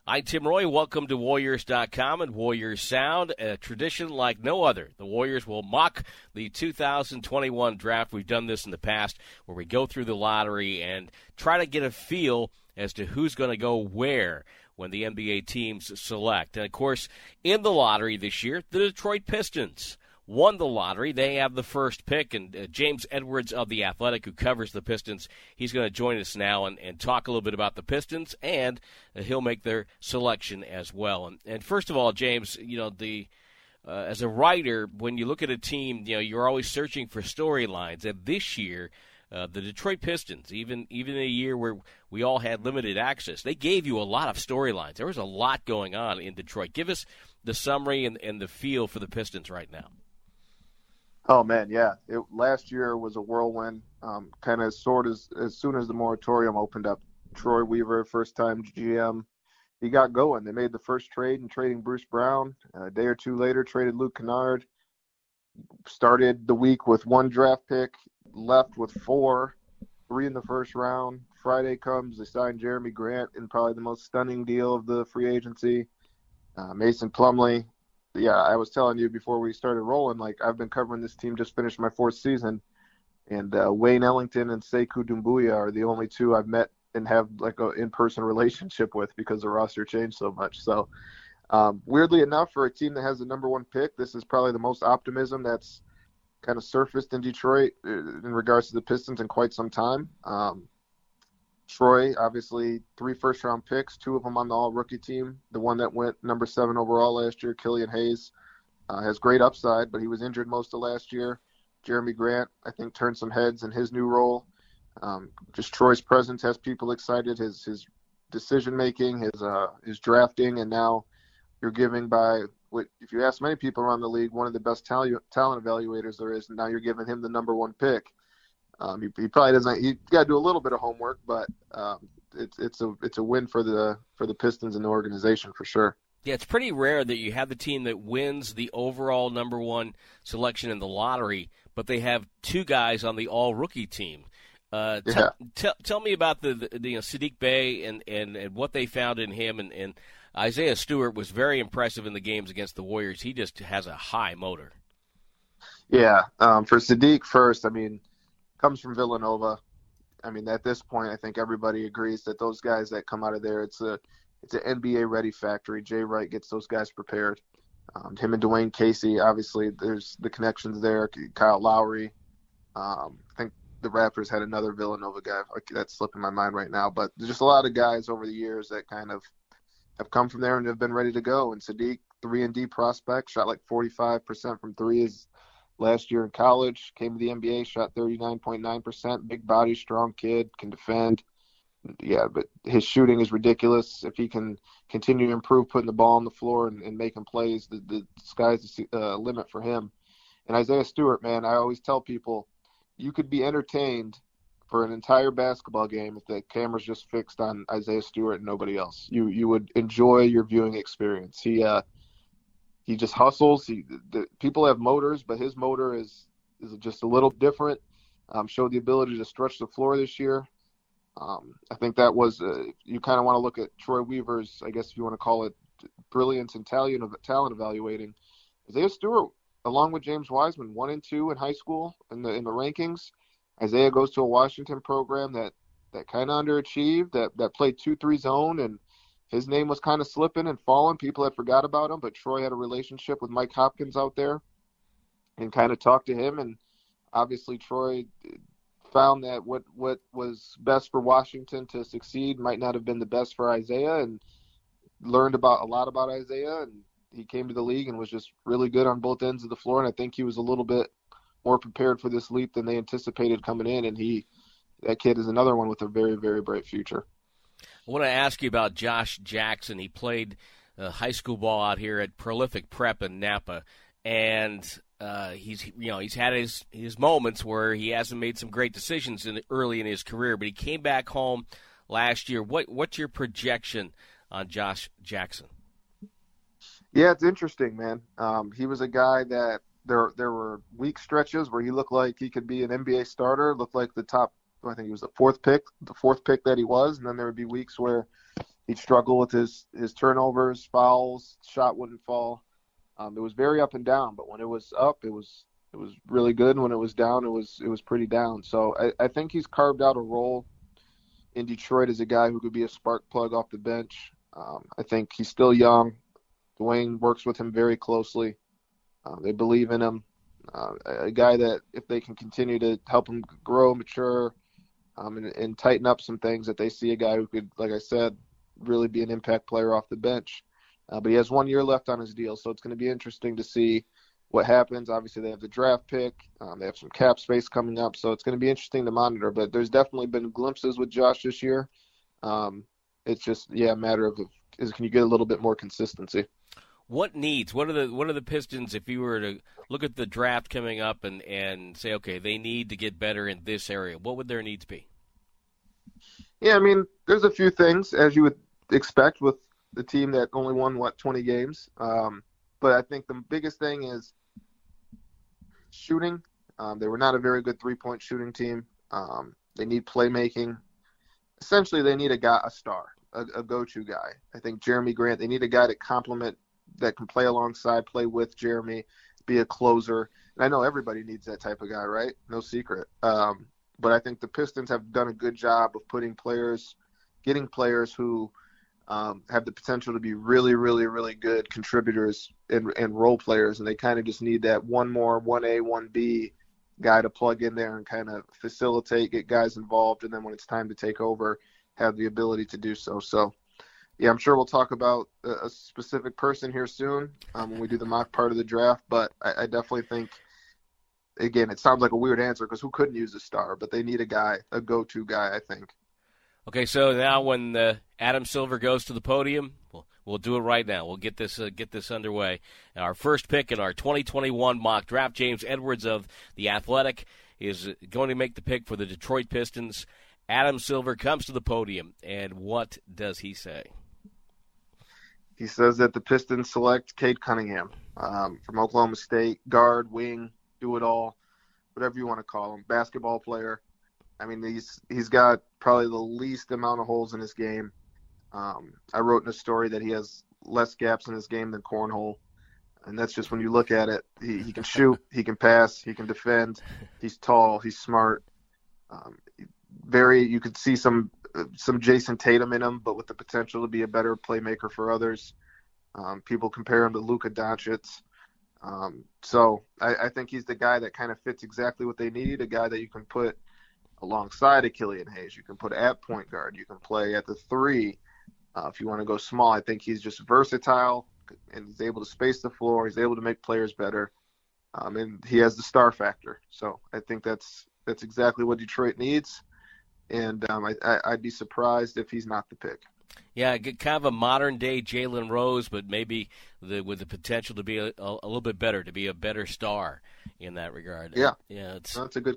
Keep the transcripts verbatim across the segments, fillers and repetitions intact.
Hi, Tim Roy. Welcome to Warriors dot com and Warriors Sound, a tradition like no other. The Warriors will mock the two thousand twenty-one draft. We've done this in the past where we go through the lottery and try to get a feel as to who's going to go where when the N B A teams select. And, of course, in the lottery this year, the Detroit Pistons won the lottery. They have the first pick, and uh, James Edwards of The Athletic, who covers the Pistons, he's going to join us now and, and talk a little bit about the Pistons, and uh, he'll make their selection as well. And, and first of all, James, you know, the uh, as a writer, when you look at a team, you know, you're always searching for storylines, and this year, uh, the Detroit Pistons, even even in a year where we all had limited access, they gave you a lot of storylines. There was a lot going on in Detroit. Give us the summary and, and the feel for the Pistons right now. Oh, man, yeah. It, last year was a whirlwind, um, kind of sort of as soon as the moratorium opened up. Troy Weaver, first-time G M, he got going. They made the first trade in trading Bruce Brown. A day or two later, traded Luke Kennard. Started the week with one draft pick, left with four, three in the first round. Friday comes, they signed Jeremy Grant in probably the most stunning deal of the free agency. Uh, Mason Plumlee. Yeah, I was telling you before we started rolling, like I've been covering this team, just finished my fourth season, and uh, Wayne Ellington and Sekou Doumbouya are the only two I've met and have like an in-person relationship with because the roster changed so much. So um, weirdly enough, for a team that has the number one pick, this is probably the most optimism that's kind of surfaced in Detroit in regards to the Pistons in quite some time. Um, Troy, obviously, three first-round picks, two of them on the all-rookie team. The one that went number seven overall last year, Killian Hayes, uh, has great upside, but he was injured most of last year. Jeremy Grant, I think, turned some heads in his new role. Um, just Troy's presence has people excited, his his decision-making, his uh, his drafting, and now you're giving by, what, if you ask many people around the league, one of the best talent, talent evaluators there is, and now you're giving him the number one pick. Um, he, he probably doesn't. He got to do a little bit of homework, but um, it's it's a it's a win for the for the Pistons and the organization for sure. Yeah, it's pretty rare that you have the team that wins the overall number one selection in the lottery, but they have two guys on the all rookie team. Uh, t- yeah. t- tell me about the, the, the you know, Saddiq Bey and, and, and what they found in him, and, and Isaiah Stewart was very impressive in the games against the Warriors. He just has a high motor. Yeah, um, for Saddiq first, I mean. Comes from Villanova. I mean, at this point, I think everybody agrees that those guys that come out of there, it's a it's an N B A ready factory. Jay Wright gets those guys prepared. Um, him and Dwayne Casey, obviously, there's the connections there. Kyle Lowry. Um, I think the Raptors had another Villanova guy. That's slipping my mind right now. But there's just a lot of guys over the years that kind of have come from there and have been ready to go. And Saddiq, three and D prospect, shot like forty-five percent from threes last year in college, came to the N B A, shot thirty-nine point nine percent, big body, strong kid, can defend. Yeah, but his shooting is ridiculous. If he can continue to improve putting the ball on the floor and, and making plays, the, the sky's the uh, limit for him. And Isaiah Stewart, man, I always tell people, you could be entertained for an entire basketball game if the camera's just fixed on Isaiah Stewart and nobody else. You you would enjoy your viewing experience. He uh He just hustles. He, the, people have motors, but his motor is is just a little different. Um, showed the ability to stretch the floor this year. Um, I think that was uh, you kind of want to look at Troy Weaver's, I guess if you want to call it, brilliance and talent, talent evaluating. Isaiah Stewart, along with James Wiseman, one and two in high school in the in the rankings. Isaiah goes to a Washington program that that kind of underachieved, that that played two three zone, and his name was kind of slipping and falling. People had forgot about him, but Troy had a relationship with Mike Hopkins out there and kind of talked to him. And obviously Troy found that what, what was best for Washington to succeed might not have been the best for Isaiah, and learned about a lot about Isaiah. And he came to the league and was just really good on both ends of the floor. And I think he was a little bit more prepared for this leap than they anticipated coming in. And he, that kid is another one with a very, very bright future. I want to ask you about Josh Jackson. He played uh, high school ball out here at Prolific Prep in Napa, and uh, he's you know he's had his, his moments where he hasn't made some great decisions in early in his career, but he came back home last year. What what's your projection on Josh Jackson? Yeah, it's interesting, man. Um, he was a guy that there there were weak stretches where he looked like he could be an N B A starter, looked like the top. I think he was the fourth pick, the fourth pick that he was, and then there would be weeks where he'd struggle with his, his turnovers, fouls, shot wouldn't fall. Um, it was very up and down, but when it was up, it was it was really good. And when it was down, it was it was pretty down. So I, I think he's carved out a role in Detroit as a guy who could be a spark plug off the bench. Um, I think he's still young. Dwayne works with him very closely. Uh, they believe in him. Uh, a guy that if they can continue to help him grow, mature, um, and, and tighten up some things, that they see a guy who could, like I said, really be an impact player off the bench. Uh, but he has one year left on his deal, so it's going to be interesting to see what happens. Obviously, they have the draft pick. Um, they have some cap space coming up, so it's going to be interesting to monitor. But there's definitely been glimpses with Josh this year. Um, it's just, yeah, a matter of is can you get a little bit more consistency. What needs? What are the what are the Pistons, if you were to look at the draft coming up and, and say, okay, they need to get better in this area, what would their needs be? Yeah, I mean, there's a few things, as you would expect with the team that only won, what, twenty games. Um, but I think the biggest thing is shooting. Um, they were not a very good three-point shooting team. Um, they need playmaking. Essentially, they need a guy, a star, a, a go-to guy. I think Jeremy Grant, they need a guy to complement, that can play alongside, play with Jeremy, be a closer. And I know everybody needs that type of guy, right? No secret. Um, but I think the Pistons have done a good job of putting players, getting players who um, have the potential to be really, really, really good contributors and, and role players. And they kind of just need that one more, one A, one B guy to plug in there and kind of facilitate, get guys involved. And then when it's time to take over, have the ability to do so. So, yeah, I'm sure we'll talk about a specific person here soon um, when we do the mock part of the draft, but I, I definitely think, again, it sounds like a weird answer because who couldn't use a star, but they need a guy, a go-to guy, I think. Okay, so now when uh, Adam Silver goes to the podium, we'll, we'll do it right now. We'll get this uh, get this underway. Our first pick in our twenty twenty-one mock draft, James Edwards of The Athletic, is going to make the pick for the Detroit Pistons. Adam Silver comes to the podium, and what does he say? He says that the Pistons select Cade Cunningham um, from Oklahoma State, guard, wing, do it all, whatever you want to call him, basketball player. I mean, he's he's got probably the least amount of holes in his game. Um, I wrote in a story that he has less gaps in his game than cornhole, and that's just when you look at it. He, he can shoot, he can pass, he can defend. He's tall, he's smart. Um, very, you could see some. some Jason Tatum in him, but with the potential to be a better playmaker for others. Um, people compare him to Luka Doncic. Um, so I, I think he's the guy that kind of fits exactly what they need, a guy that you can put alongside of Killian Hayes. You can put at point guard. You can play at the three uh, if you want to go small. I think he's just versatile, and he's able to space the floor. He's able to make players better, um, and he has the star factor. So I think that's that's exactly what Detroit needs. And um, I, I, I'd be surprised if he's not the pick. Yeah, kind of a modern-day Jalen Rose, but maybe the, with the potential to be a, a, a little bit better, to be a better star in that regard. Yeah, yeah, it's that's a good.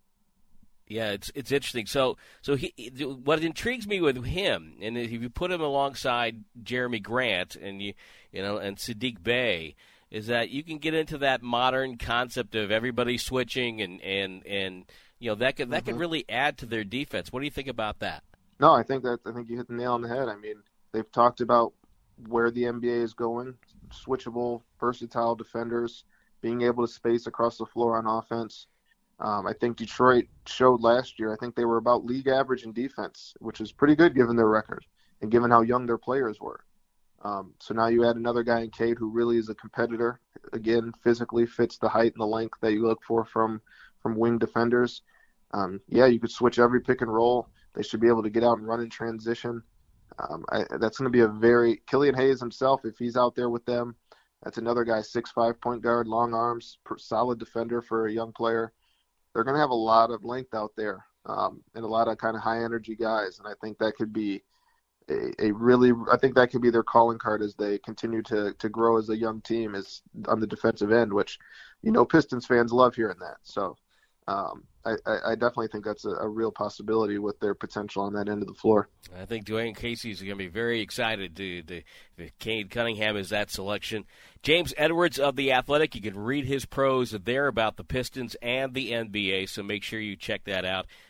Yeah, it's it's interesting. So, so he, what intrigues me with him, and if you put him alongside Jeremy Grant and you, you know, and Saddiq Bey, is that you can get into that modern concept of everybody switching and and and. You know, that could that mm-hmm. could really add to their defense. What do you think about that? No, I think that I think you hit the nail on the head. I mean, they've talked about where the N B A is going, switchable, versatile defenders, being able to space across the floor on offense. Um, I think Detroit showed last year, I think they were about league average in defense, which is pretty good given their record and given how young their players were. Um, so now you add another guy in Cade who really is a competitor. Again, physically fits the height and the length that you look for from from wing defenders. Um, yeah, you could switch every pick and roll. They should be able to get out and run in transition. Um, I, that's going to be a very – Killian Hayes himself, if he's out there with them, that's another guy, six five point guard, long arms, solid defender for a young player. They're going to have a lot of length out there um, and a lot of kind of high-energy guys, and I think that could be a, a really – I think that could be their calling card as they continue to, to grow as a young team is on the defensive end, which, you know, Pistons fans love hearing that. So, Um, I, I definitely think that's a, a real possibility with their potential on that end of the floor. I think Dwayne Casey's going to be very excited to, to if Cade Cunningham is that selection. James Edwards of The Athletic, you can read his prose there about the Pistons and the N B A, so make sure you check that out.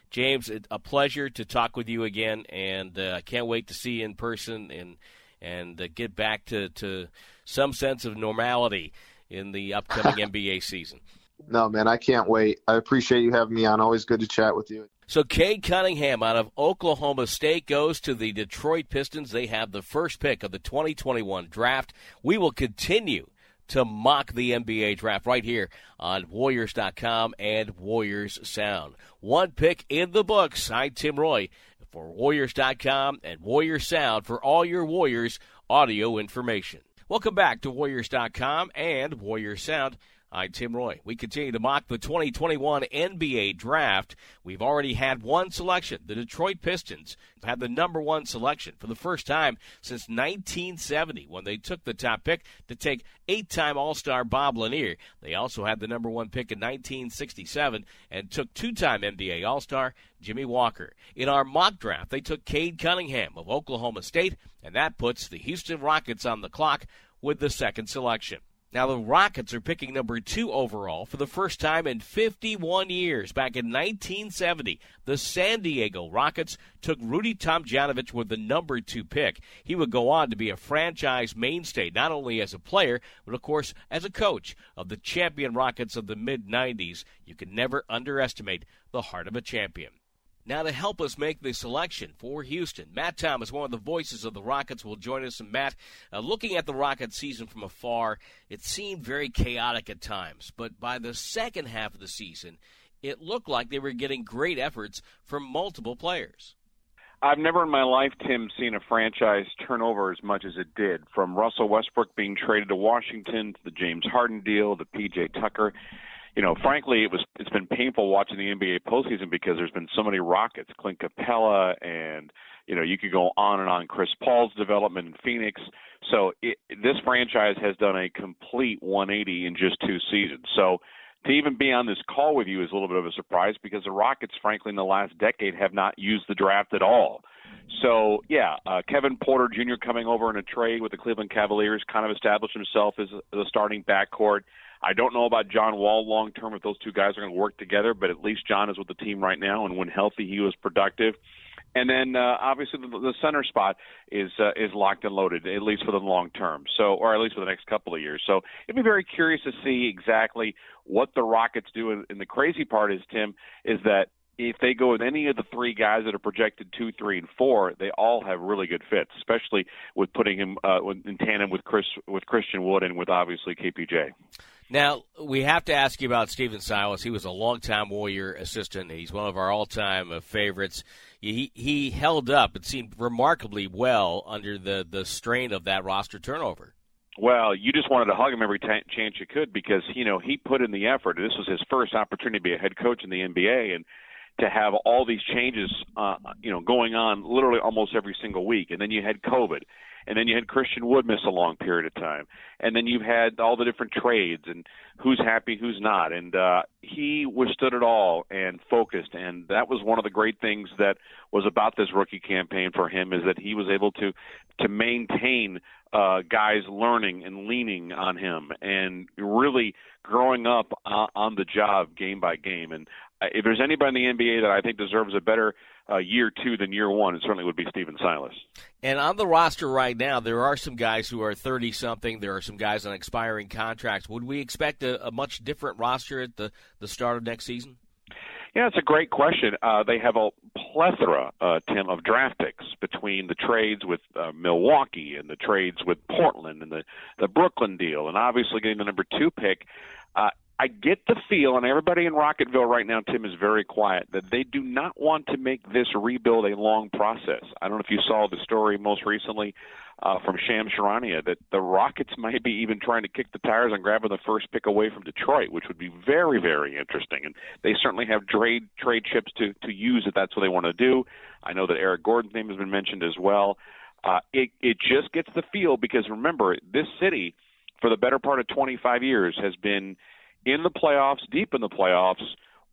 James, it's a pleasure to talk with you again, and I uh, can't wait to see you in person and and uh, get back to, to some sense of normality in the upcoming N B A season. No, man, I can't wait. I appreciate you having me on. Always good to chat with you. So Cade Cunningham out of Oklahoma State goes to the Detroit Pistons. They have the first pick of the twenty twenty-one draft. We will continue to mock the N B A draft right here on Warriors dot com and Warriors Sound. One pick in the books. I'm Tim Roye for Warriors dot com and Warriors Sound for all your Warriors audio information. Welcome back to Warriors dot com and Warriors Sound. I'm Tim Roye. We continue to mock the twenty twenty-one N B A draft. We've already had one selection. The Detroit Pistons had the number one selection for the first time since nineteen seventy when they took the top pick to take eight-time All-Star Bob Lanier. They also had the number one pick in nineteen sixty-seven and took two-time N B A All-Star Jimmy Walker. In our mock draft, they took Cade Cunningham of Oklahoma State, and that puts the Houston Rockets on the clock with the second selection. Now, the Rockets are picking number two overall for the first time in fifty-one years. Back in nineteen seventy, the San Diego Rockets took Rudy Tomjanovich with the number two pick. He would go on to be a franchise mainstay, not only as a player, but, of course, as a coach of the champion Rockets of the mid nineties. You can never underestimate the heart of a champion. Now, to help us make the selection for Houston, Matt Thomas, one of the voices of the Rockets, will join us. And Matt, uh, looking at the Rockets season from afar, it seemed very chaotic at times. But by the second half of the season, it looked like they were getting great efforts from multiple players. I've never in my life, Tim, seen a franchise turn over as much as it did. From Russell Westbrook being traded to Washington to the James Harden deal to P J Tucker. You know, frankly, it was it's been painful watching the N B A postseason because there's been so many Rockets, Clint Capella, and you know you could go on and on. Chris Paul's development in Phoenix. So it, this franchise has done a complete one eighty in just two seasons. So to even be on this call with you is a little bit of a surprise because the Rockets, frankly, in the last decade have not used the draft at all. So, yeah, uh, Kevin Porter Junior coming over in a trade with the Cleveland Cavaliers kind of established himself as a, as a starting backcourt. I don't know about John Wall long-term if those two guys are going to work together, but at least John is with the team right now, and when healthy, he was productive. And then, uh, obviously, the, the center spot is uh, is locked and loaded, at least for the long term, so or at least for the next couple of years. So it'd be very curious to see exactly what the Rockets do. And, and the crazy part is, Tim, is that if they go with any of the three guys that are projected two, three, and four, they all have really good fits, especially with putting him uh, in tandem with Chris with Christian Wood and with, obviously, K P J. Now, we have to ask you about Stephen Silas. He was a longtime Warrior assistant. He's one of our all-time uh, favorites. He he held up, it seemed, remarkably well under the, the strain of that roster turnover. Well, you just wanted to hug him every t- chance you could because, you know, he put in the effort. This was his first opportunity to be a head coach in the N B A, and to have all these changes, uh, you know, going on literally almost every single week. And then you had COVID. And then you had Christian Wood miss a long period of time. And then you've had all the different trades and who's happy, who's not. And uh, he withstood it all and focused. And that was one of the great things that was about this rookie campaign for him is that he was able to to maintain uh, guys learning and leaning on him and really growing up uh, on the job game by game. And uh, if there's anybody in the N B A that I think deserves a better uh, year two than year one, it certainly would be Stephen Silas. And on the roster right now, there are some guys who are thirty-something. There are some guys on expiring contracts. Would we expect a, a much different roster at the, the start of next season? Yeah, it's a great question. Uh, they have a plethora, uh, Tim, of draft picks between the trades with uh, Milwaukee and the trades with Portland and the, the Brooklyn deal, and obviously getting the number two pick. Uh, I get the feel, and everybody in Rockettville right now, Tim, is very quiet, that they do not want to make this rebuild a long process. I don't know if you saw the story most recently uh, from Shams Charania that the Rockets might be even trying to kick the tires on grabbing the first pick away from Detroit, which would be very, very interesting. And they certainly have trade trade chips to, to use if that's what they want to do. I know that Eric Gordon's name has been mentioned as well. Uh, it, it just gets the feel because, remember, this city, for the better part of twenty-five years, has been in the playoffs, deep in the playoffs,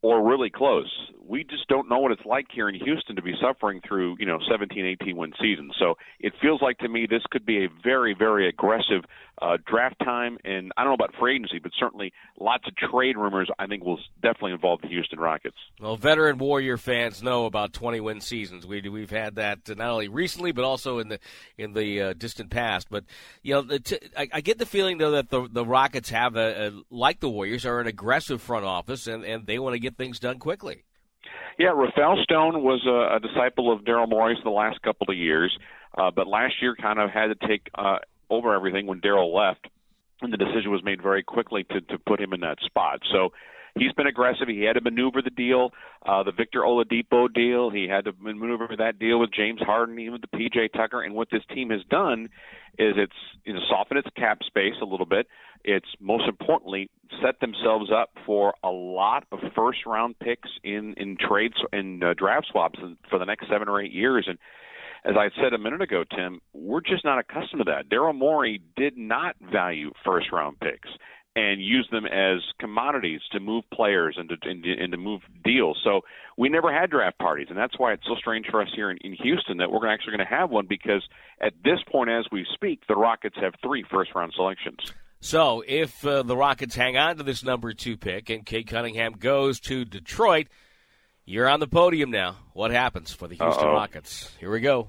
or really close. We just don't know what it's like here in Houston to be suffering through, you know, seventeen, eighteen win seasons. So it feels like to me this could be a very, very aggressive uh, draft time. And I don't know about free agency, but certainly lots of trade rumors I think will definitely involve the Houston Rockets. Well, veteran Warrior fans know about twenty win seasons. We we've had that not only recently but also in the in the uh, distant past. But you know, the t- I, I get the feeling though that the the Rockets have a, a like the Warriors are an aggressive front office and, and they want to get things done quickly. Yeah, Rafael Stone was a, a disciple of Daryl Morey for the last couple of years, uh, but last year kind of had to take uh, over everything when Daryl left, and the decision was made very quickly to, to put him in that spot. So he's been aggressive. He had to maneuver the deal, uh, the Victor Oladipo deal. He had to maneuver that deal with James Harden, even with the P J Tucker. And what this team has done is it's you know, softened its cap space a little bit. It's most importantly set themselves up for a lot of first-round picks in, in trades and uh, draft swaps for the next seven or eight years. And as I said a minute ago, Tim, we're just not accustomed to that. Daryl Morey did not value first-round picks and use them as commodities to move players and to, and, and to move deals. So we never had draft parties, and that's why it's so strange for us here in, in Houston that we're actually going to have one, because at this point as we speak, the Rockets have three first-round selections. So if uh, the Rockets hang on to this number two pick and Cade Cunningham goes to Detroit, you're on the podium now. What happens for the Houston Uh-oh. Rockets? Here we go.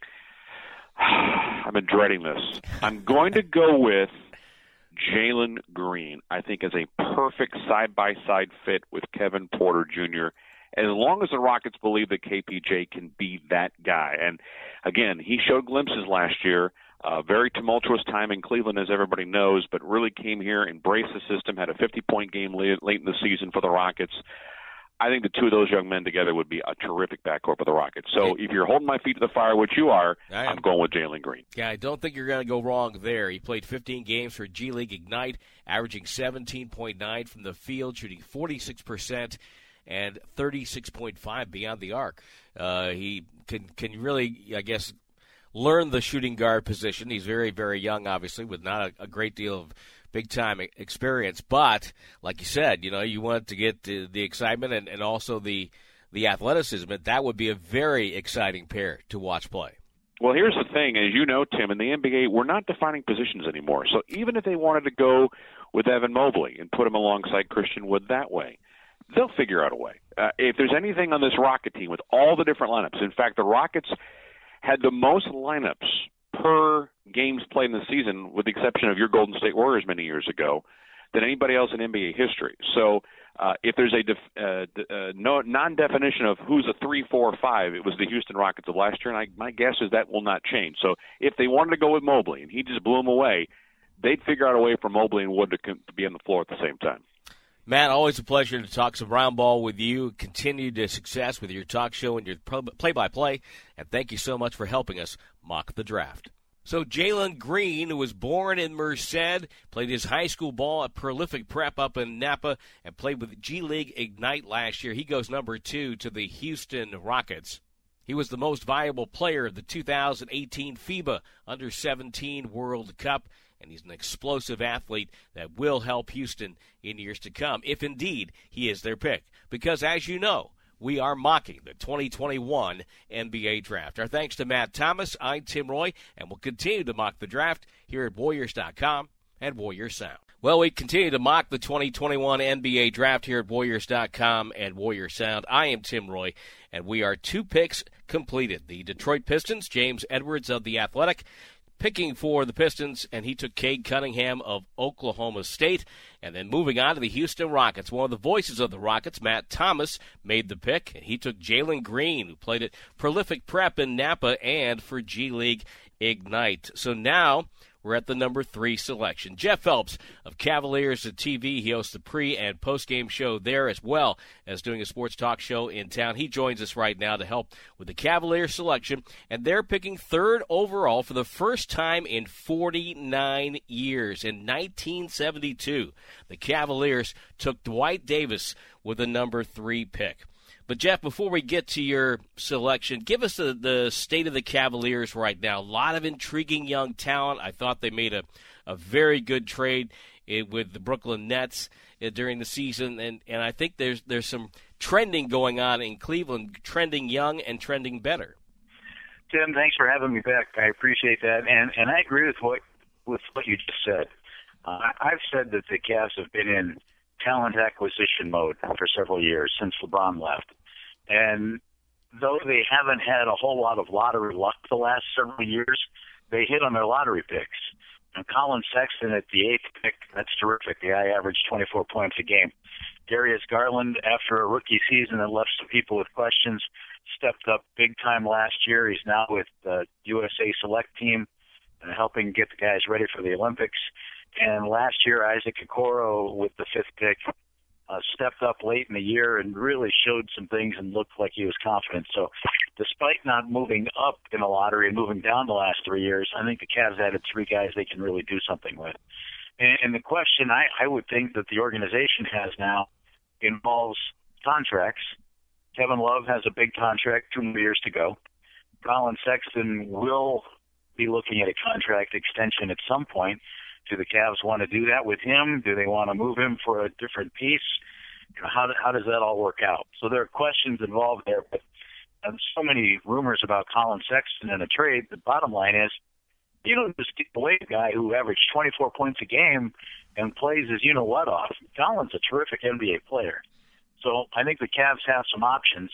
I've been dreading this. I'm going to go with Jalen Green. I think is a perfect side-by-side fit with Kevin Porter Junior as long as the Rockets believe that K P J can be that guy. And, again, he showed glimpses last year. Uh, very tumultuous time in Cleveland, as everybody knows, but really came here, embraced the system, had a fifty-point game late, late in the season for the Rockets. I think the two of those young men together would be a terrific backcourt for the Rockets. So if you're holding my feet to the fire, which you are, I'm going with Jalen Green. Yeah, I don't think you're going to go wrong there. He played fifteen games for G League Ignite, averaging seventeen point nine from the field, shooting forty-six percent and thirty-six point five beyond the arc. Uh, he can can really, I guess, learn the shooting guard position. He's very, very young, obviously, with not a, a great deal of big-time experience. But, like you said, you know, you want to get the, the excitement and, and also the the athleticism. And that would be a very exciting pair to watch play. Well, here's the thing. As you know, Tim, in the N B A, we're not defining positions anymore. So even if they wanted to go with Evan Mobley and put him alongside Christian Wood that way, they'll figure out a way. Uh, if there's anything on this Rocket team with all the different lineups, in fact, the Rockets had the most lineups per games played in the season, with the exception of your Golden State Warriors many years ago, than anybody else in N B A history. So uh, if there's a def, uh, uh, no, non-definition of who's a three, four, five, it was the Houston Rockets of last year, and I, my guess is that will not change. So if they wanted to go with Mobley and he just blew him away, they'd figure out a way for Mobley and Wood to, to be on the floor at the same time. Matt, always a pleasure to talk some round ball with you. Continued success with your talk show and your play-by-play, and thank you so much for helping us mock the draft. So Jalen Green, who was born in Merced, played his high school ball at Prolific Prep up in Napa, and played with G League Ignite last year. He goes number two to the Houston Rockets. He was the most valuable player of the two thousand eighteen FIBA under seventeen World Cup, and he's an explosive athlete that will help Houston in years to come, if indeed he is their pick. Because, as you know, we are mocking the twenty twenty-one N B A Draft. Our thanks to Matt Thomas. I'm Tim Roye, and we'll continue to mock the draft here at Warriors dot com and Warriors Sound. Well, we continue to mock the twenty twenty-one N B A Draft here at Warriors dot com and Warriors Sound. I am Tim Roye, and we are two picks completed. The Detroit Pistons, James Edwards of The Athletic, picking for the Pistons, and he took Cade Cunningham of Oklahoma State. And then moving on to the Houston Rockets, one of the voices of the Rockets, Matt Thomas, made the pick, and he took Jalen Green, who played at Prolific Prep in Napa and for G League Ignite. So now we're at the number three selection. Jeff Phelps of Cavaliers T V. He hosts the pre- and post-game show there, as well as doing a sports talk show in town. He joins us right now to help with the Cavaliers selection, and they're picking third overall for the first time in forty-nine years. In nineteen seventy-two, the Cavaliers took Dwight Davis with the number three pick. But, Jeff, before we get to your selection, give us the, the state of the Cavaliers right now. A lot of intriguing young talent. I thought they made a, a very good trade uh, with the Brooklyn Nets uh, during the season, and, and I think there's there's some trending going on in Cleveland, trending young and trending better. Tim, thanks for having me back. I appreciate that, and and I agree with what with what you just said. Uh, I've said that the Cavs have been in talent acquisition mode for several years since LeBron left, and though they haven't had a whole lot of lottery luck the last several years, they hit on their lottery picks. And Colin Sexton at the eighth pick, that's terrific. The guy averaged twenty-four points a game. Darius Garland, after a rookie season that left some people with questions, stepped up big time last year. He's now with the U S A Select team and helping get the guys ready for the Olympics. And last year, Isaac Okoro with the fifth pick uh, stepped up late in the year and really showed some things and looked like he was confident. So despite not moving up in the lottery and moving down the last three years, I think the Cavs added three guys they can really do something with. And, and the question I, I would think that the organization has now involves contracts. Kevin Love has a big contract, two more years to go. Colin Sexton will be looking at a contract extension at some point. Do the Cavs want to do that with him? Do they want to move him for a different piece? You know, how, how does that all work out? So there are questions involved there, but um, so many rumors about Colin Sexton in a trade. The bottom line is, you don't just get away a guy who averaged twenty-four points a game and plays his you-know-what off. Colin's a terrific N B A player. So I think the Cavs have some options,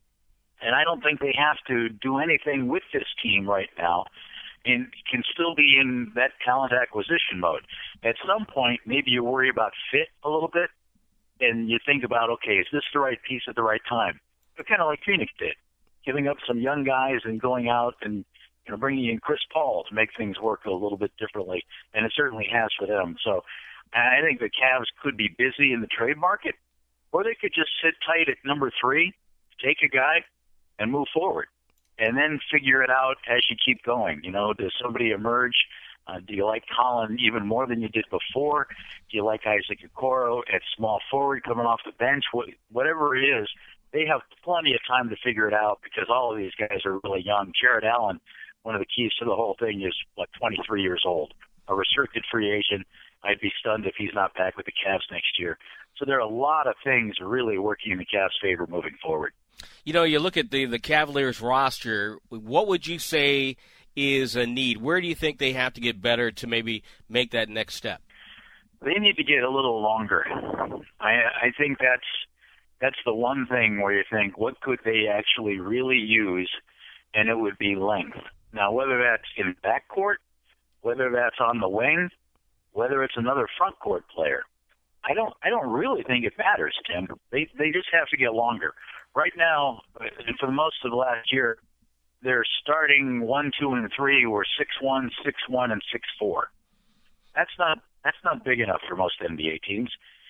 and I don't think they have to do anything with this team right now and can still be in that talent acquisition mode. At some point, maybe you worry about fit a little bit, and you think about, okay, is this the right piece at the right time? But kind of like Phoenix did, giving up some young guys and going out and you know bringing in Chris Paul to make things work a little bit differently, and it certainly has for them. So I think the Cavs could be busy in the trade market, or they could just sit tight at number three, take a guy, and move forward. And then figure it out as you keep going. You know, does somebody emerge? Uh, do you like Colin even more than you did before? Do you like Isaac Okoro at small forward coming off the bench? What, whatever it is, they have plenty of time to figure it out because all of these guys are really young. Jared Allen, one of the keys to the whole thing, is, what, twenty-three years old, a restricted free agent. I'd be stunned if he's not back with the Cavs next year. So there are a lot of things really working in the Cavs' favor moving forward. You know, you look at the, the Cavaliers roster, what would you say is a need? Where do you think they have to get better to maybe make that next step? They need to get a little longer. I, I think that's that's the one thing where you think, what could they actually really use, and it would be length. Now, whether that's in backcourt, whether that's on the wing, whether it's another front court player, I don't I don't really think it matters, Tim. They they just have to get longer. Right now, and for most of the last year, they're starting one, two, and three were six one, six one, and six four. That's not that's not big enough for most N B A teams.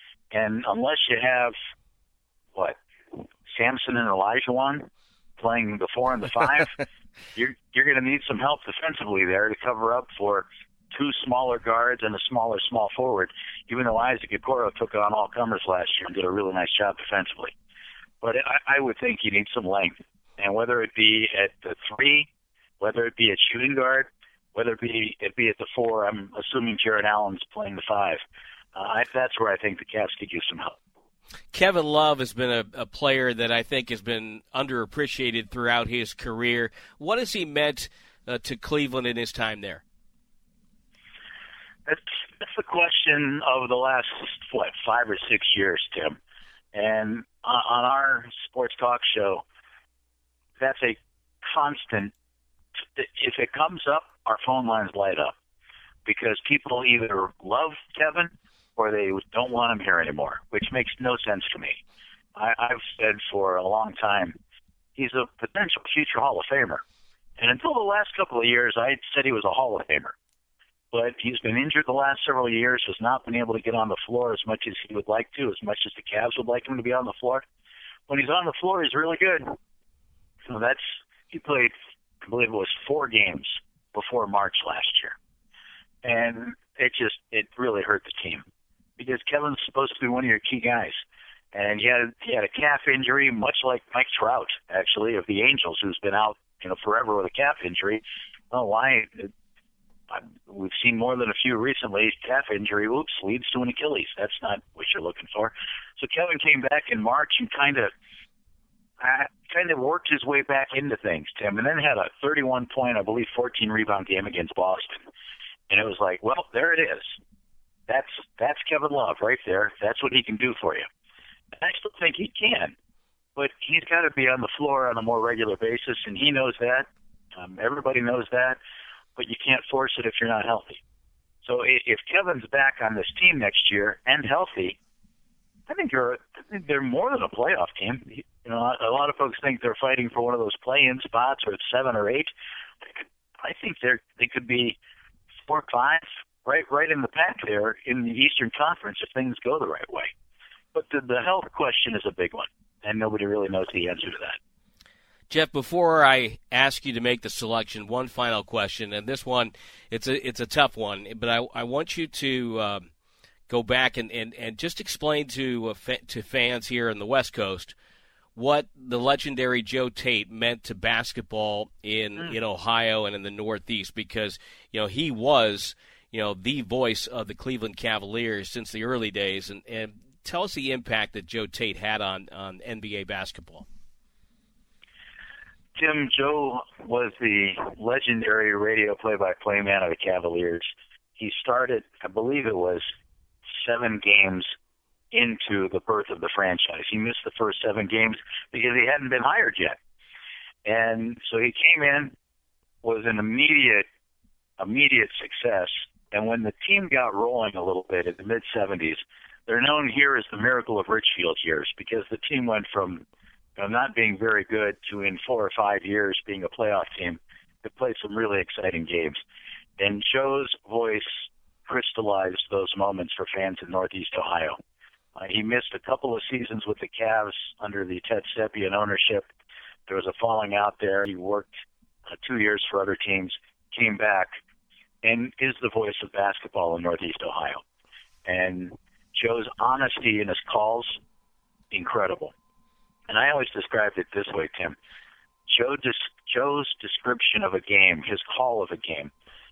And unless you have what Samson and Olajuwon playing the four and the five, you're you're going to need some help defensively there to cover up for two smaller guards and a smaller small forward. Even though Isaac Okoro took on all comers last year and did a really nice job defensively. But I, I would think you need some length. And whether it be at the three, whether it be at shooting guard, whether it be, it be at the four, I'm assuming Jared Allen's playing the five. Uh, I, that's where I think the Cavs could use some help. Kevin Love has been a, a player that I think has been underappreciated throughout his career. What has he meant uh, to Cleveland in his time there? That's, that's the question of the last, what, five or six years, Tim. And on our sports talk show, that's a constant. If it comes up, our phone lines light up because people either love Kevin or they don't want him here anymore, which makes no sense to me. I, I've said for a long time, he's a potential future Hall of Famer. And until the last couple of years, I said he was a Hall of Famer. But he's been injured the last several years, has not been able to get on the floor as much as he would like to, as much as the Cavs would like him to be on the floor. When he's on the floor, he's really good. So that's, he played, I believe it was four games before March last year. And it just, it really hurt the team because Kevin's supposed to be one of your key guys. And he had, he had a calf injury, much like Mike Trout, actually, of the Angels, who's been out, you know, forever with a calf injury. I don't know why. we've seen more than a few recently. Calf injury, oops, leads to an Achilles. That's not what you're looking for. So Kevin came back in March and kind of uh, kind of worked his way back into things, Tim, and then had a thirty-one point, I believe, fourteen rebound game against Boston. And it was like, well, there it is. That's that's Kevin Love right there. That's what he can do for you. And I still think he can, but he's got to be on the floor on a more regular basis, and he knows that. Um, everybody knows that, but you can't force it if you're not healthy. So if Kevin's back on this team next year and healthy, I think you're I think they're more than a playoff team. You know, a lot of folks think they're fighting for one of those play-in spots or seven or eight. I think they're they could be four or five, right, right in the pack there in the Eastern Conference if things go the right way. But the, the health question is a big one, and nobody really knows the answer to that. Jeff, before I ask you to make the selection, one final question, and this one, it's a it's a tough one, but I, I want you to um, go back and, and, and just explain to uh, fa- to fans here in the West Coast what the legendary Joe Tate meant to basketball in, mm. in Ohio and in the Northeast, because, you know, he was, you know, the voice of the Cleveland Cavaliers since the early days, and, and tell us the impact that Joe Tate had on, on N B A basketball. Tim, Joe was the legendary radio play-by-play man of the Cavaliers. He started, I believe it was seven games into the birth of the franchise. He missed the first seven games because he hadn't been hired yet. And so he came in, was an immediate, immediate success. And when the team got rolling a little bit in the mid-seventies, they're known here as the Miracle of Richfield years, because the team went from you know, not being very good to in four or five years being a playoff team. They played some really exciting games. And Joe's voice crystallized those moments for fans in Northeast Ohio. Uh, he missed a couple of seasons with the Cavs under the Ted Stepien ownership. There was a falling out there. He worked uh, two years for other teams, came back, and is the voice of basketball in Northeast Ohio. And Joe's honesty in his calls, incredible. And I always described it this way, Tim. Joe des- Joe's description of a game, his call of a game,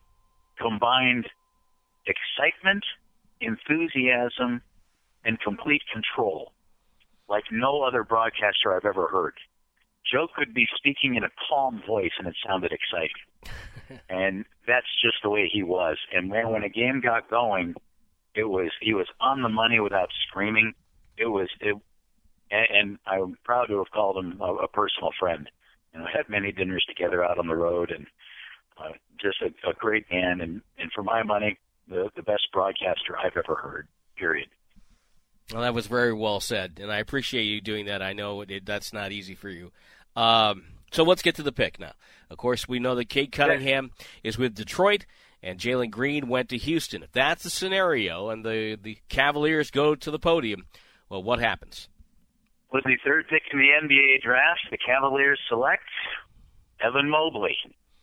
combined excitement, enthusiasm, and complete control like no other broadcaster I've ever heard. Joe could be speaking in a calm voice and it sounded exciting. And that's just the way he was. And when, when a game got going, it was he was on the money without screaming. It was it, and, and I'm proud to have called him a, a personal friend. You know, had many dinners together out on the road, and uh, just a, a great man. And, and for my money, the, the best broadcaster I've ever heard, period. Well, that was very well said, and I appreciate you doing that. I know it, that's not easy for you. Um, so let's get to the pick now. Of course, we know that Cade Cunningham is with Detroit, and Jalen Green went to Houston. If that's the scenario and the, the Cavaliers go to the podium, well, what happens? With the third pick in the N B A draft, the Cavaliers select Evan Mobley,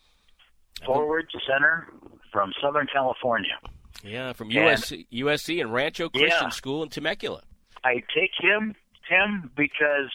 forward center from Southern California. Yeah, from U S C, U S C and Rancho Christian yeah, School in Temecula. I take him, Tim, because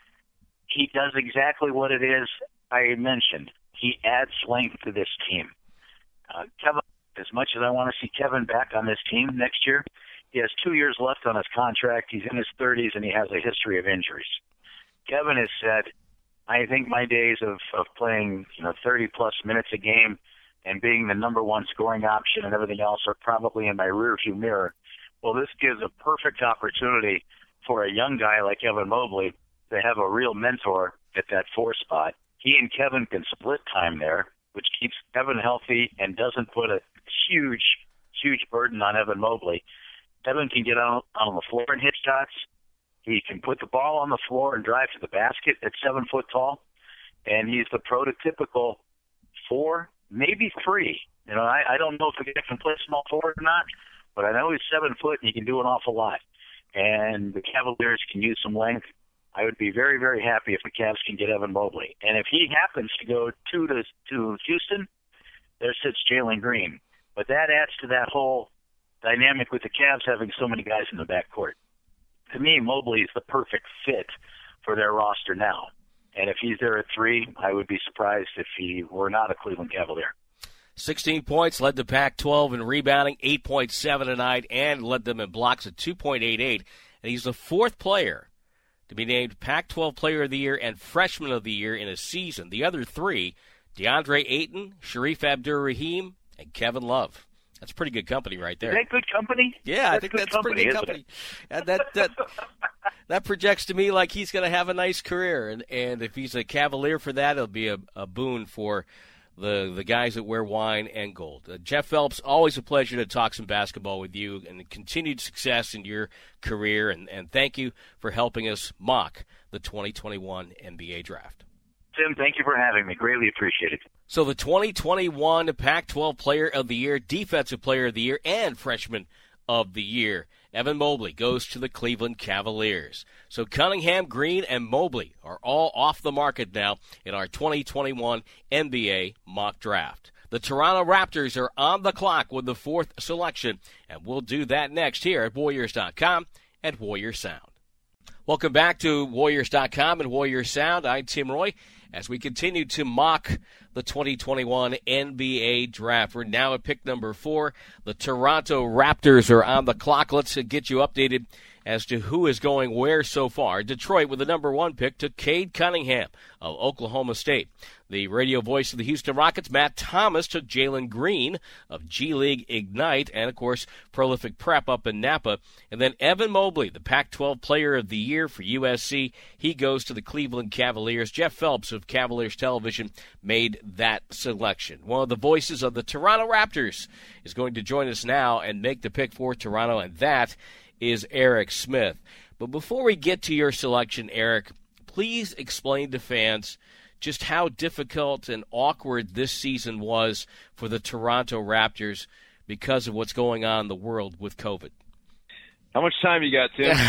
he does exactly what it is I mentioned. He adds length to this team. Uh, Kevin, as much as I want to see Kevin back on this team next year, he has two years left on his contract. He's in his thirties, and he has a history of injuries. Kevin has said, I think my days of, of playing you know thirty-plus minutes a game and being the number one scoring option and everything else are probably in my rearview mirror. Well, this gives a perfect opportunity for a young guy like Evan Mobley to have a real mentor at that four spot. He and Kevin can split time there, which keeps Kevin healthy and doesn't put a huge, huge burden on Evan Mobley. Evan can get on, on the floor and hit shots. He can put the ball on the floor and drive to the basket at seven foot tall. And he's the prototypical four, maybe three. You know, I, I don't know if the guy can play small forward or not, but I know he's seven foot and he can do an awful lot. And the Cavaliers can use some length. I would be very, very happy if the Cavs can get Evan Mobley. And if he happens to go two to, to Houston, there sits Jalen Green. But that adds to that whole dynamic with the Cavs having so many guys in the backcourt. To me, Mobley is the perfect fit for their roster now. And if he's there at three, I would be surprised if he were not a Cleveland Cavalier. sixteen points, led the Pac twelve in rebounding, eight point seven a night, and led them in blocks at two point eight eight. And he's the fourth player to be named Pac twelve Player of the Year and Freshman of the Year in a season. The other three, DeAndre Ayton, Sharif Abdur-Rahim, and Kevin Love. That's pretty good company right there. Is that good company? Yeah, that's I think that's company, pretty good company. And that that that projects to me like he's going to have a nice career, and and if he's a Cavalier for that, it'll be a, a boon for the the guys that wear wine and gold. Uh, Jeff Phelps, always a pleasure to talk some basketball with you, and continued success in your career, and, and thank you for helping us mock the twenty twenty-one N B A Draft. Tim, thank you for having me. Greatly appreciated. So the twenty twenty-one Pac twelve Player of the Year, Defensive Player of the Year, and Freshman of the Year, Evan Mobley, goes to the Cleveland Cavaliers. So Cunningham, Green, and Mobley are all off the market now in our twenty twenty-one N B A mock draft. The Toronto Raptors are on the clock with the fourth selection, and we'll do that next here at Warriors dot com and Warriors Sound. Welcome back to Warriors dot com and Warriors Sound. I'm Tim Roy. As we continue to mock the twenty twenty-one N B A Draft, we're now at pick number four. The Toronto Raptors are on the clock. Let's get you updated as to who is going where so far. Detroit, with the number one pick, took Cade Cunningham of Oklahoma State. The radio voice of the Houston Rockets, Matt Thomas, took Jalen Green of G League Ignite, and, of course, Prolific Prep up in Napa. And then Evan Mobley, the Pac twelve Player of the Year for U S C, he goes to the Cleveland Cavaliers. Jeff Phelps of Cavaliers Television made that selection. One of the voices of the Toronto Raptors is going to join us now and make the pick for Toronto, and that is Eric Smith. But before we get to your selection, Eric, please explain to fans just how difficult and awkward this season was for the Toronto Raptors because of what's going on in the world with COVID. How much time you got, Tim?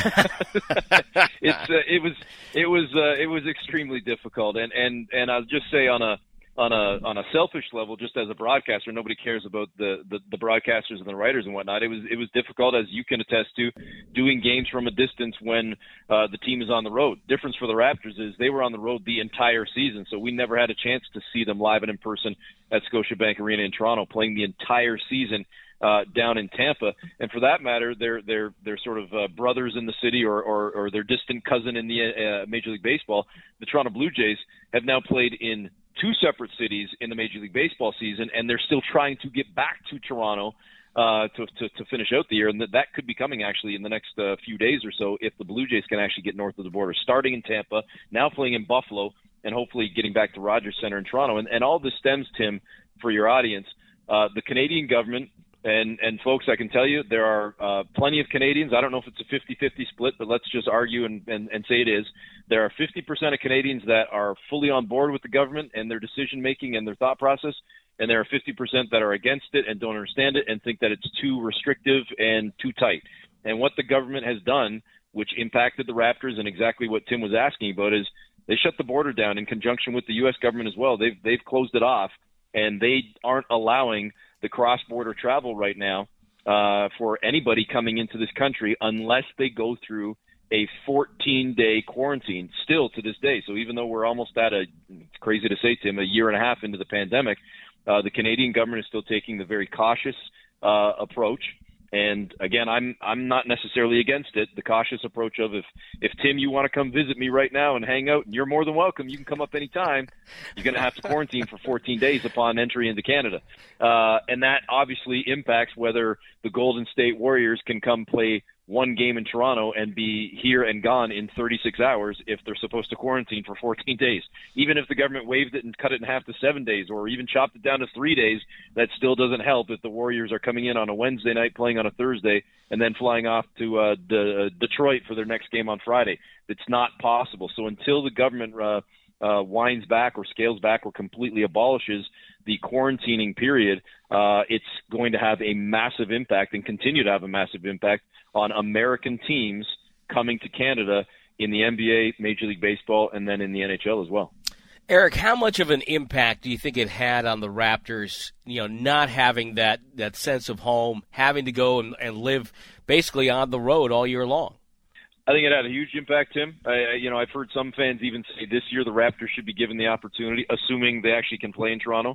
it's uh, it was it was uh, it was extremely difficult, and and and I'll just say on a on a on a selfish level, just as a broadcaster, nobody cares about the, the, the broadcasters and the writers and whatnot. It was it was difficult, as you can attest to, doing games from a distance when uh, the team is on the road. Difference for the Raptors is they were on the road the entire season, so we never had a chance to see them live and in person at Scotiabank Arena in Toronto, playing the entire season uh, down in Tampa. And for that matter, they're they're they're sort of uh, brothers in the city, or, or or their distant cousin in the uh, Major League Baseball. The Toronto Blue Jays have now played in two separate cities in the Major League Baseball season, and they're still trying to get back to Toronto uh, to, to to finish out the year, and that, that could be coming actually in the next uh, few days or so if the Blue Jays can actually get north of the border, starting in Tampa, now playing in Buffalo, and hopefully getting back to Rogers Center in Toronto. And, and all this stems, Tim, for your audience, uh, the Canadian government, and, and folks, I can tell you there are uh, plenty of Canadians. I don't know if it's a fifty-fifty split, but let's just argue and, and, and say it is. There are fifty percent of Canadians that are fully on board with the government and their decision-making and their thought process, and there are fifty percent that are against it and don't understand it and think that it's too restrictive and too tight. And what the government has done, which impacted the Raptors and exactly what Tim was asking about, is they shut the border down in conjunction with the U S government as well. They've, they've closed it off, and they aren't allowing the cross-border travel right now uh, for anybody coming into this country unless they go through a fourteen-day quarantine still to this day. So even though we're almost at a, it's crazy to say, Tim, a year and a half into the pandemic, uh, the Canadian government is still taking the very cautious uh, approach. And again, I'm I'm not necessarily against it. The cautious approach of if if Tim, you want to come visit me right now and hang out, and you're more than welcome. You can come up anytime. You're going to have to quarantine for fourteen days upon entry into Canada, uh, and that obviously impacts whether the Golden State Warriors can come play one game in Toronto and be here and gone in thirty-six hours if they're supposed to quarantine for fourteen days. Even if the government waived it and cut it in half to seven days or even chopped it down to three days, that still doesn't help if the Warriors are coming in on a Wednesday night, playing on a Thursday, and then flying off to uh, D- uh, Detroit for their next game on Friday. It's not possible. So until the government uh, uh, winds back or scales back or completely abolishes the quarantining period, uh, it's going to have a massive impact and continue to have a massive impact on American teams coming to Canada in the N B A, Major League Baseball, and then in the N H L as well. Eric, how much of an impact do you think it had on the Raptors, you know, not having that, that sense of home, having to go and, and live basically on the road all year long? I think it had a huge impact, Tim. I, you know, I've heard some fans even say this year the Raptors should be given the opportunity, assuming they actually can play in Toronto,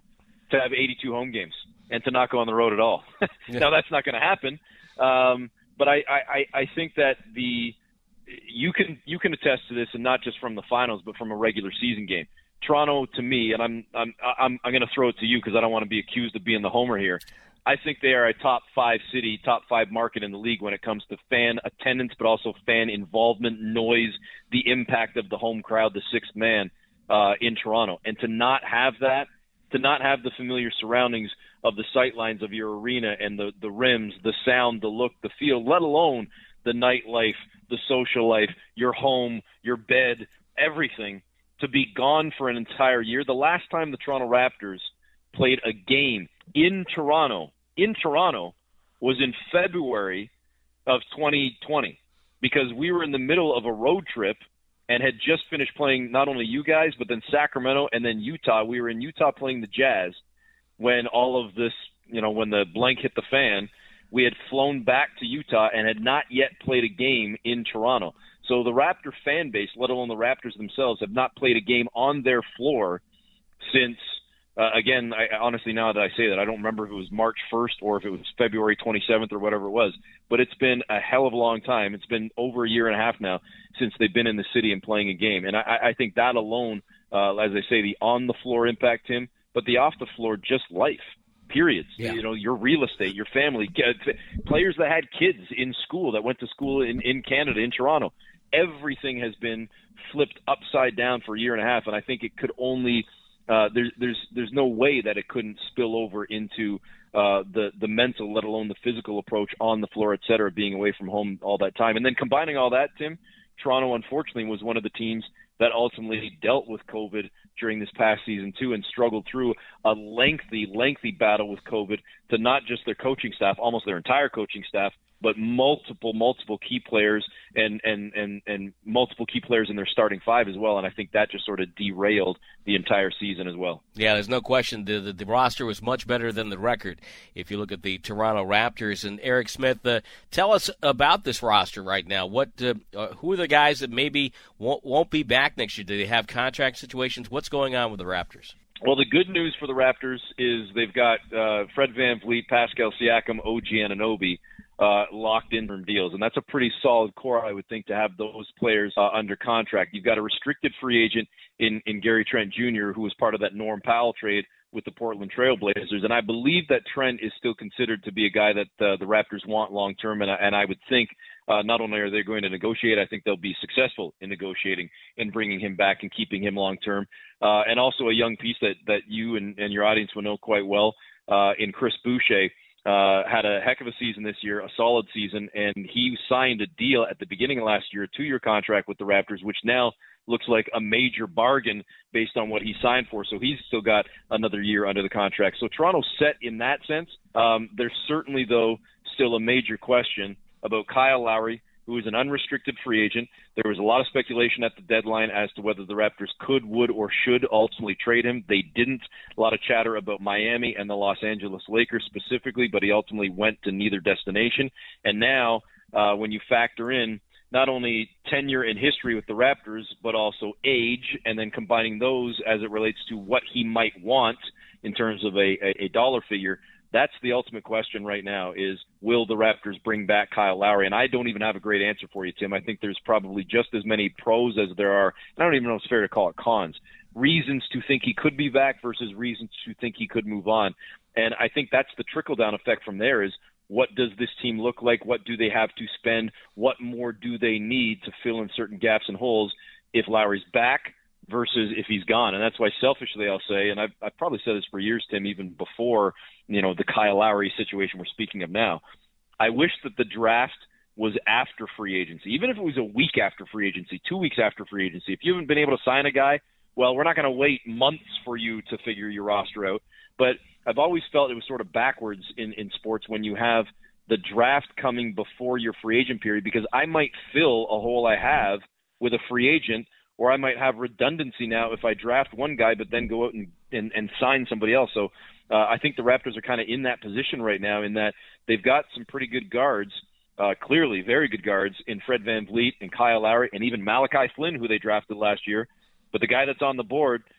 to have eighty-two home games and to not go on the road at all. Now, that's not going to happen. Um, but I, I, I think that the you can you can attest to this, and not just from the finals, but from a regular season game. Toronto, to me, and I'm I'm I'm, I'm going to throw it to you because I don't want to be accused of being the homer here. I think they are a top five city, top five market in the league when it comes to fan attendance, but also fan involvement, noise, the impact of the home crowd, the sixth man uh, in Toronto. And to not have that, to not have the familiar surroundings of the sightlines of your arena and the, the rims, the sound, the look, the feel, let alone the nightlife, the social life, your home, your bed, everything, to be gone for an entire year. The last time the Toronto Raptors played a game in Toronto, in Toronto, was in February of twenty twenty, because we were in the middle of a road trip and had just finished playing not only you guys, but then Sacramento and then Utah. We were in Utah playing the Jazz when all of this, you know, when the blank hit the fan. We had flown back to Utah and had not yet played a game in Toronto. So the Raptor fan base, let alone the Raptors themselves, have not played a game on their floor since, uh, again, I, honestly, now that I say that, I don't remember if it was March first or if it was February twenty-seventh or whatever it was. But it's been a hell of a long time. It's been over a year and a half now since they've been in the city and playing a game. And I, I think that alone, uh, as I say, the on-the-floor impact, Tim, but the off-the-floor, just life. Periods. Yeah. You know, your real estate, your family, players that had kids in school, that went to school in, in Canada, in Toronto. Everything has been flipped upside down for a year and a half, and I think it could only uh, there's there's there's no way that it couldn't spill over into uh, the the mental, let alone the physical approach on the floor, et cetera, being away from home all that time. And then combining all that, Tim, Toronto unfortunately was one of the teams that ultimately dealt with COVID during this past season too, and struggled through a lengthy, lengthy battle with COVID to not just their coaching staff, almost their entire coaching staff, but multiple, multiple key players and, and, and, and multiple key players in their starting five as well. And I think that just sort of derailed the entire season as well. Yeah, there's no question. The, the, the roster was much better than the record if you look at the Toronto Raptors. And Eric Smith, uh, tell us about this roster right now. What, uh, uh, who are the guys that maybe won't, won't be back next year? Do they have contract situations? What's going on with the Raptors? Well, the good news for the Raptors is they've got uh, Fred VanVleet, Pascal Siakam, O G Anunoby uh, locked in from deals. And that's a pretty solid core, I would think, to have those players uh, under contract. You've got a restricted free agent in, in Gary Trent Junior, who was part of that Norm Powell trade with the Portland Trail Blazers. And I believe that Trent is still considered to be a guy that uh, the Raptors want long-term. And, and I would think uh, not only are they going to negotiate, I think they'll be successful in negotiating and bringing him back and keeping him long-term. Uh, and also a young piece that, that you and, and your audience will know quite well uh, in Chris Boucher. Uh, had a heck of a season this year, a solid season, and he signed a deal at the beginning of last year, a two-year contract with the Raptors, which now looks like a major bargain based on what he signed for. So he's still got another year under the contract. So Toronto's set in that sense. Um, there's certainly, though, still a major question about Kyle Lowry, who is an unrestricted free agent. There was a lot of speculation at the deadline as to whether the Raptors could, would, or should ultimately trade him. They didn't. A lot of chatter about Miami and the Los Angeles Lakers specifically, but he ultimately went to neither destination. And now, uh, when you factor in not only tenure in history with the Raptors, but also age, and then combining those as it relates to what he might want in terms of a, a, a dollar figure, that's the ultimate question right now is, will the Raptors bring back Kyle Lowry? And I don't even have a great answer for you, Tim. I think there's probably just as many pros as there are, I don't even know if it's fair to call it cons, reasons to think he could be back versus reasons to think he could move on. And I think that's the trickle-down effect from there is, what does this team look like? What do they have to spend? What more do they need to fill in certain gaps and holes if Lowry's back versus if he's gone? And that's why selfishly I'll say, and I've, I've probably said this for years, Tim, even before, you know, the Kyle Lowry situation we're speaking of now, I wish that the draft was after free agency, even if it was a week after free agency, two weeks after free agency. If you haven't been able to sign a guy, well, we're not going to wait months for you to figure your roster out. But I've always felt it was sort of backwards in, in sports when you have the draft coming before your free agent period, because I might fill a hole I have with a free agent, or I might have redundancy now if I draft one guy but then go out and, and, and sign somebody else. So uh, I think the Raptors are kind of in that position right now in that they've got some pretty good guards, uh, clearly very good guards in Fred VanVleet and Kyle Lowry and even Malachi Flynn, who they drafted last year. But the guy that's on the board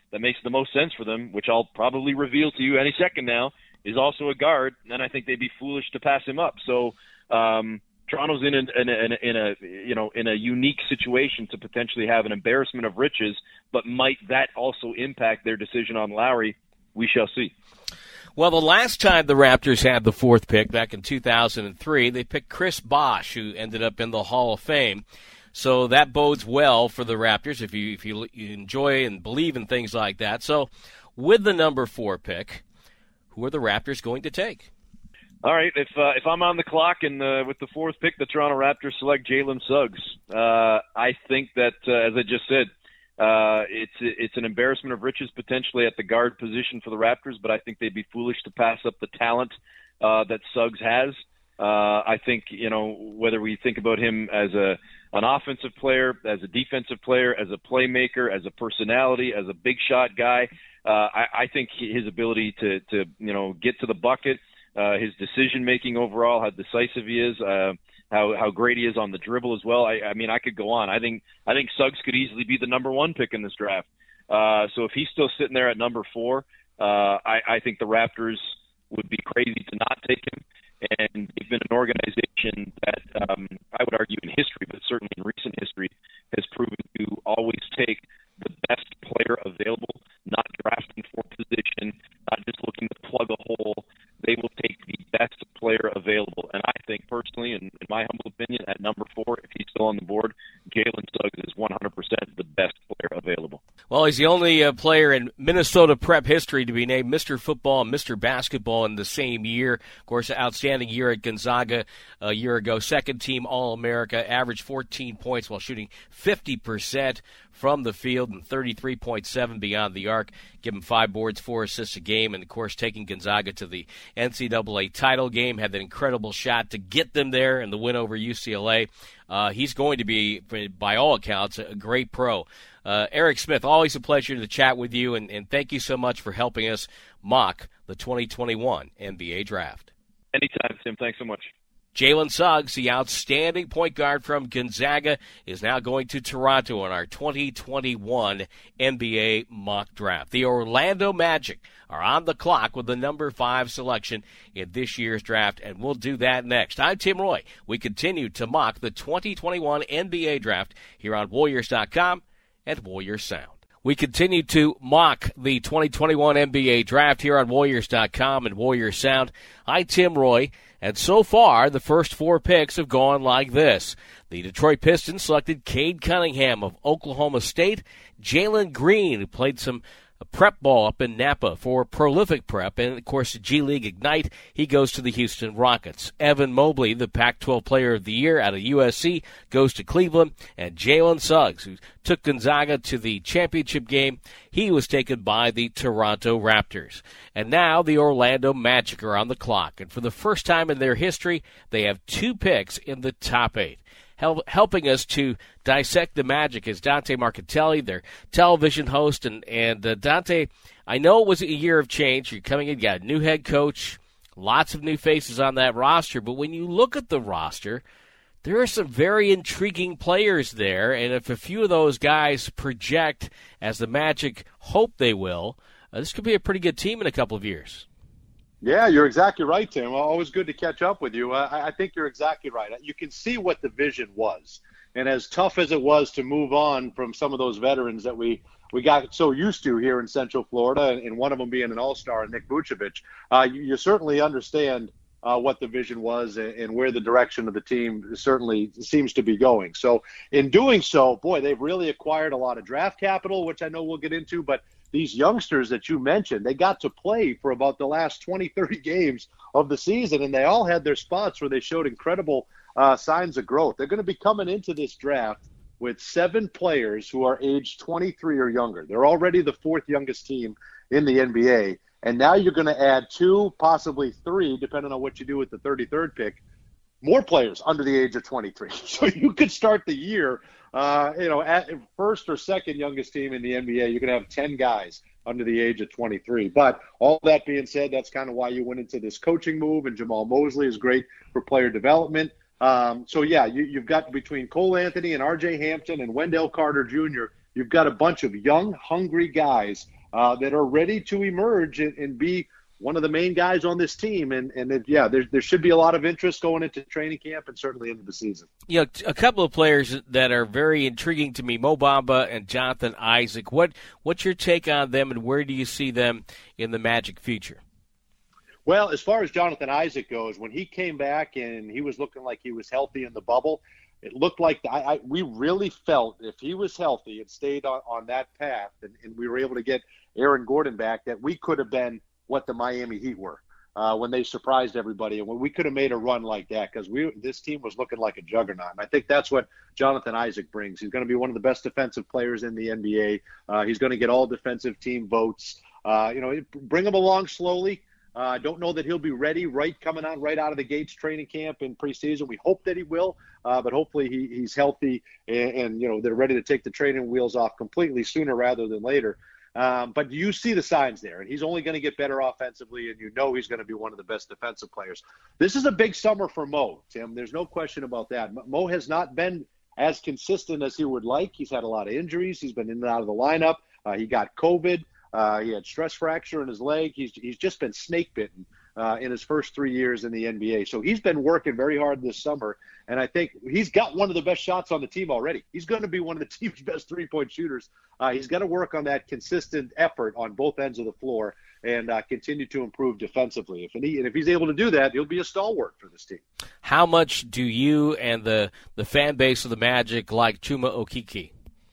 that makes the most sense for them, which I'll probably reveal to you any second now, is also a guard, and I think they'd be foolish to pass him up. So um, Toronto's in a, in, a, in, a, in a you know in a unique situation to potentially have an embarrassment of riches, but might that also impact their decision on Lowry? We shall see. Well, the last time the Raptors had the fourth pick, back in two thousand three, they picked Chris Bosh, who ended up in the Hall of Fame. So that bodes well for the Raptors if you if you, you enjoy and believe in things like that. So with the number four pick, who are the Raptors going to take? All right, if uh, if I'm on the clock and uh, with the fourth pick, the Toronto Raptors select Jalen Suggs. Uh, I think that, uh, as I just said, uh, it's it's an embarrassment of riches potentially at the guard position for the Raptors, but I think they'd be foolish to pass up the talent uh, that Suggs has. Uh, I think, you know, whether we think about him as a an offensive player, as a defensive player, as a playmaker, as a personality, as a big shot guy, uh, I, I think his ability to, to, you know, get to the bucket, uh, his decision making overall, how decisive he is, uh, how how great he is on the dribble as well. I, I mean, I could go on. I think I think Suggs could easily be the number one pick in this draft. Uh, so if he's still sitting there at number four, uh, I, I think the Raptors would be crazy to not take him. And they've been an organization that um, I would argue in history, but certainly in recent history, has proven to always take the best player available, not drafting for position, not just looking to plug a hole. They will take the best player available. And I think personally, in, in my humble opinion, at number four, if he's still on the board, Jalen Suggs is one hundred percent the best player available. Well, he's the only uh, player in Minnesota prep history to be named Mister Football and Mister Basketball in the same year. Of course, an outstanding year at Gonzaga a year ago. Second team All-America, averaged fourteen points while shooting fifty percent from the field and thirty-three point seven beyond the arc. Give him five boards, four assists a game, and, of course, taking Gonzaga to the N C double A title game. Had that incredible shot to get them there in the win over U C L A. Uh, he's going to be, by all accounts, a great pro. Uh, Eric Smith, always a pleasure to chat with you, and, and thank you so much for helping us mock the twenty twenty-one N B A Draft. Anytime, Tim. Thanks so much. Jalen Suggs, the outstanding point guard from Gonzaga, is now going to Toronto in our twenty twenty-one N B A mock draft. The Orlando Magic are on the clock with the number five selection in this year's draft, and we'll do that next. I'm Tim Roye. We continue to mock the twenty twenty-one N B A draft here on Warriors dot com and Warriors Sound. We continue to mock the twenty twenty-one N B A draft here on Warriors dot com and Warriors Sound. I'm Tim Roye. And so far, the first four picks have gone like this. The Detroit Pistons selected Cade Cunningham of Oklahoma State, Jalen Green, who played some prep ball up in Napa for prolific prep, and, of course, G League Ignite, he goes to the Houston Rockets. Evan Mobley, the Pac twelve Player of the Year out of U S C, goes to Cleveland, and Jalen Suggs, who took Gonzaga to the championship game, he was taken by the Toronto Raptors. And now the Orlando Magic are on the clock, and for the first time in their history, they have two picks in the top eight. Helping us to dissect the Magic is Dante Marchitelli, their television host. And, and uh, Dante, I know it was a year of change. You're coming in, you got a new head coach, lots of new faces on that roster. But when you look at the roster, there are some very intriguing players there. And if a few of those guys project as the Magic hope they will, uh, this could be a pretty good team in a couple of years. Yeah, you're exactly right, Tim. Always good to catch up with you. Uh, I think you're exactly right. You can see what the vision was. And as tough as it was to move on from some of those veterans that we, we got so used to here in Central Florida, and one of them being an all-star, Nick Vucevic, uh, you, you certainly understand uh, what the vision was and, and where the direction of the team certainly seems to be going. So in doing so, boy, they've really acquired a lot of draft capital, which I know we'll get into, but these youngsters that you mentioned, they got to play for about the last twenty, thirty games of the season, and they all had their spots where they showed incredible uh, signs of growth. They're going to be coming into this draft with seven players who are age twenty-three or younger. They're already the fourth youngest team in the N B A, and now you're going to add two, possibly three, depending on what you do with the thirty-third pick, more players under the age of twenty-three. So you could start the year Uh, you know, at first or second youngest team in the N B A, you're going to have ten guys under the age of twenty-three. But all that being said, that's kind of why you went into this coaching move, and Jamal Mosley is great for player development. Um, so, yeah, you, you've got between Cole Anthony and R J Hampton and Wendell Carter Junior, you've got a bunch of young, hungry guys uh, that are ready to emerge and, and be one of the main guys on this team. And, and it, yeah, there, there should be a lot of interest going into training camp and certainly into the season. You know, a couple of players that are very intriguing to me, Mo Bamba and Jonathan Isaac. What What's your take on them, and where do you see them in the Magic future? Well, as far as Jonathan Isaac goes, when he came back and he was looking like he was healthy in the bubble, it looked like I, I, we really felt if he was healthy and stayed on, on that path and, and we were able to get Aaron Gordon back, that we could have been what the Miami Heat were uh, when they surprised everybody. And when we could have made a run like that, because we this team was looking like a juggernaut. And I think that's what Jonathan Isaac brings. He's going to be one of the best defensive players in the N B A. Uh, he's going to get all defensive team votes. Uh, you know, bring him along slowly. I uh, don't know that he'll be ready right coming on right out of the gates training camp in preseason. We hope that he will, uh, but hopefully he, he's healthy and, and, you know, they're ready to take the training wheels off completely sooner rather than later. Um, but you see the signs there, and he's only going to get better offensively, and you know he's going to be one of the best defensive players. This is a big summer for Mo, Tim. There's no question about that. Mo has not been as consistent as he would like. He's had a lot of injuries. He's been in and out of the lineup. Uh, he got COVID. Uh, he had stress fracture in his leg. He's he's just been snake bitten uh, in his first three years in the N B A. So he's been working very hard this summer, and I think he's got one of the best shots on the team already. He's going to be one of the team's best three-point shooters. Uh, he's got to work on that consistent effort on both ends of the floor and uh, continue to improve defensively. If he, and if he's able to do that, he'll be a stalwart for this team. How much do you and the the fan base of the Magic like Chuma Okeke?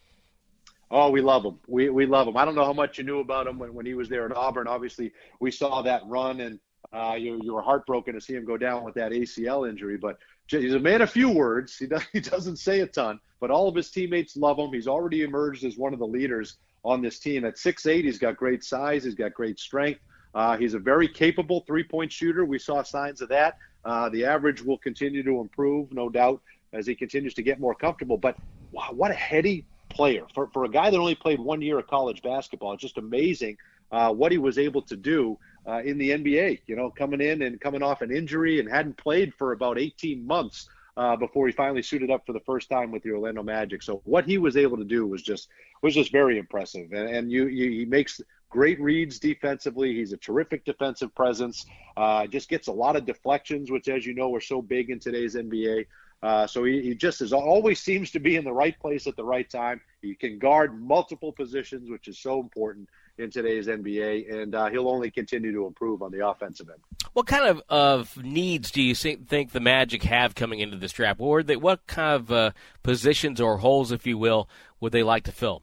Oh, we love him. We we love him. I don't know how much you knew about him when, when he was there at Auburn. Obviously, we saw that run, and uh, you you were heartbroken to see him go down with that A C L injury. But he's a man of few words. He, does, he doesn't say a ton, but all of his teammates love him. He's already emerged as one of the leaders on this team. At six eight, he's got great size. He's got great strength. Uh, he's a very capable three-point shooter. We saw signs of that. Uh, the average will continue to improve, no doubt, as he continues to get more comfortable. But wow, what a heady player. For for a guy that only played one year of college basketball, it's just amazing uh, what he was able to do uh, in the N B A, you know, coming in and coming off an injury and hadn't played for about eighteen months uh, before he finally suited up for the first time with the Orlando Magic. So what he was able to do was just was just very impressive. And, and you, you he makes great reads defensively. He's a terrific defensive presence, uh, just gets a lot of deflections, which, as you know, are so big in today's N B A. Uh, so he, he just is always seems to be in the right place at the right time. He can guard multiple positions, which is so important in today's N B A, and uh, he'll only continue to improve on the offensive end. What kind of, of needs do you think the Magic have coming into this draft? Or they, what kind of uh, positions or holes, if you will, would they like to fill?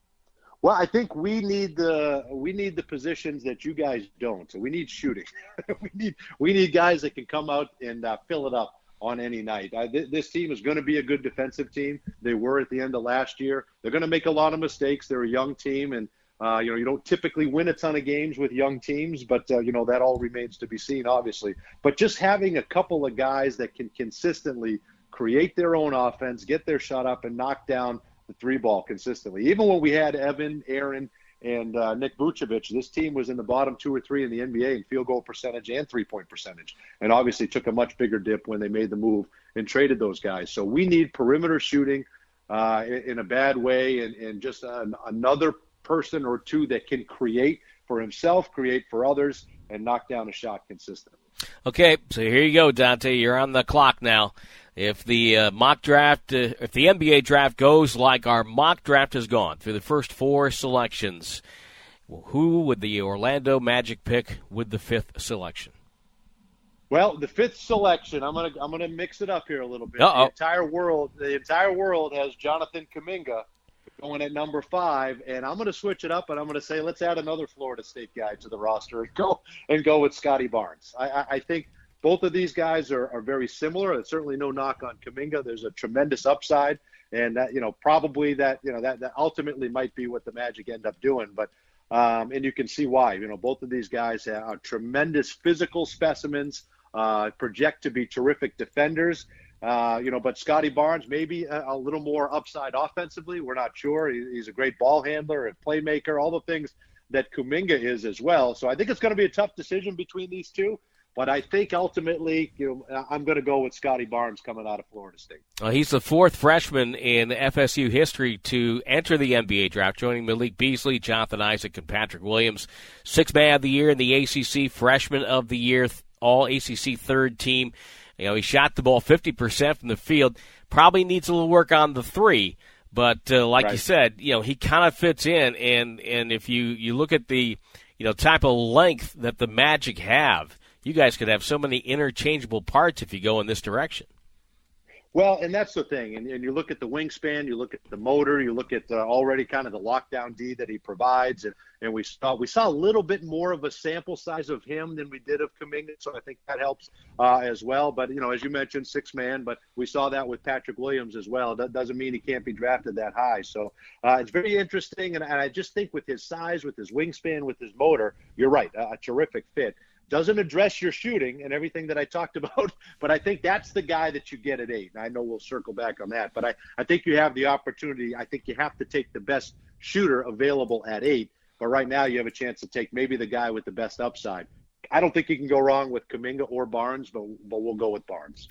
Well, I think we need the we need the positions that you guys don't. So we need shooting. we need we need guys that can come out and uh, fill it up on any night. Uh, th- this team is going to be a good defensive team. They were at the end of last year. They're going to make a lot of mistakes. They're a young team, and uh, you know you don't typically win a ton of games with young teams, but uh, you know that all remains to be seen, obviously. But just having a couple of guys that can consistently create their own offense, get their shot up, and knock down the three ball consistently. Even when we had Evan, Aaron, and uh, Nick Vucevic, this team was in the bottom two or three in the N B A in field goal percentage and three-point percentage, and obviously took a much bigger dip when they made the move and traded those guys. So we need perimeter shooting uh, in, in a bad way, and, and just an, another person or two that can create for himself, create for others, and knock down a shot consistently. Okay, so here you go, Dante. You're on the clock now. If the uh, mock draft, uh, if the N B A draft goes like our mock draft has gone through the first four selections, who would the Orlando Magic pick with the fifth selection? Well, the fifth selection, I'm gonna I'm gonna mix it up here a little bit. Uh-oh. The entire world, the entire world has Jonathan Kuminga going at number five, and I'm gonna switch it up, and I'm gonna say let's add another Florida State guy to the roster and go and go with Scotty Barnes. I, I, I think. Both of these guys are, are very similar. There's certainly no knock on Kuminga. There's a tremendous upside, and that you know probably that you know that, that ultimately might be what the Magic end up doing. But um, and you can see why. You know, both of these guys are tremendous physical specimens, uh, project to be terrific defenders. Uh, you know, but Scotty Barnes maybe a, a little more upside offensively. We're not sure. He, he's a great ball handler and playmaker, all the things that Kuminga is as well. So I think it's going to be a tough decision between these two. But I think ultimately, you know, I'm going to go with Scotty Barnes coming out of Florida State. Well, he's the fourth freshman in F S U history to enter the N B A draft, joining Malik Beasley, Jonathan Isaac, and Patrick Williams. Sixth man of the year in the A C C, freshman of the year, all A C C third team. You know, he shot the ball fifty percent from the field. Probably needs a little work on the three. But uh, like right. you said, you know, he kind of fits in. And, and if you, you look at the, you know, type of length that the Magic have, you guys could have so many interchangeable parts if you go in this direction. Well, and that's the thing. And, and you look at the wingspan, you look at the motor, you look at uh, already kind of the lockdown D that he provides. And, and we saw we saw a little bit more of a sample size of him than we did of Kuminga. So I think that helps uh, as well. But, you know, as you mentioned, six man, but we saw that with Patrick Williams as well. That doesn't mean he can't be drafted that high. So uh, it's very interesting. And, and I just think with his size, with his wingspan, with his motor, you're right, a, a terrific fit. Doesn't address your shooting and everything that I talked about, but I think that's the guy that you get at eight. And I know we'll circle back on that, but I, I think you have the opportunity. I think you have to take the best shooter available at eight, but right now you have a chance to take maybe the guy with the best upside. I don't think you can go wrong with Kuminga or Barnes, but but we'll go with Barnes.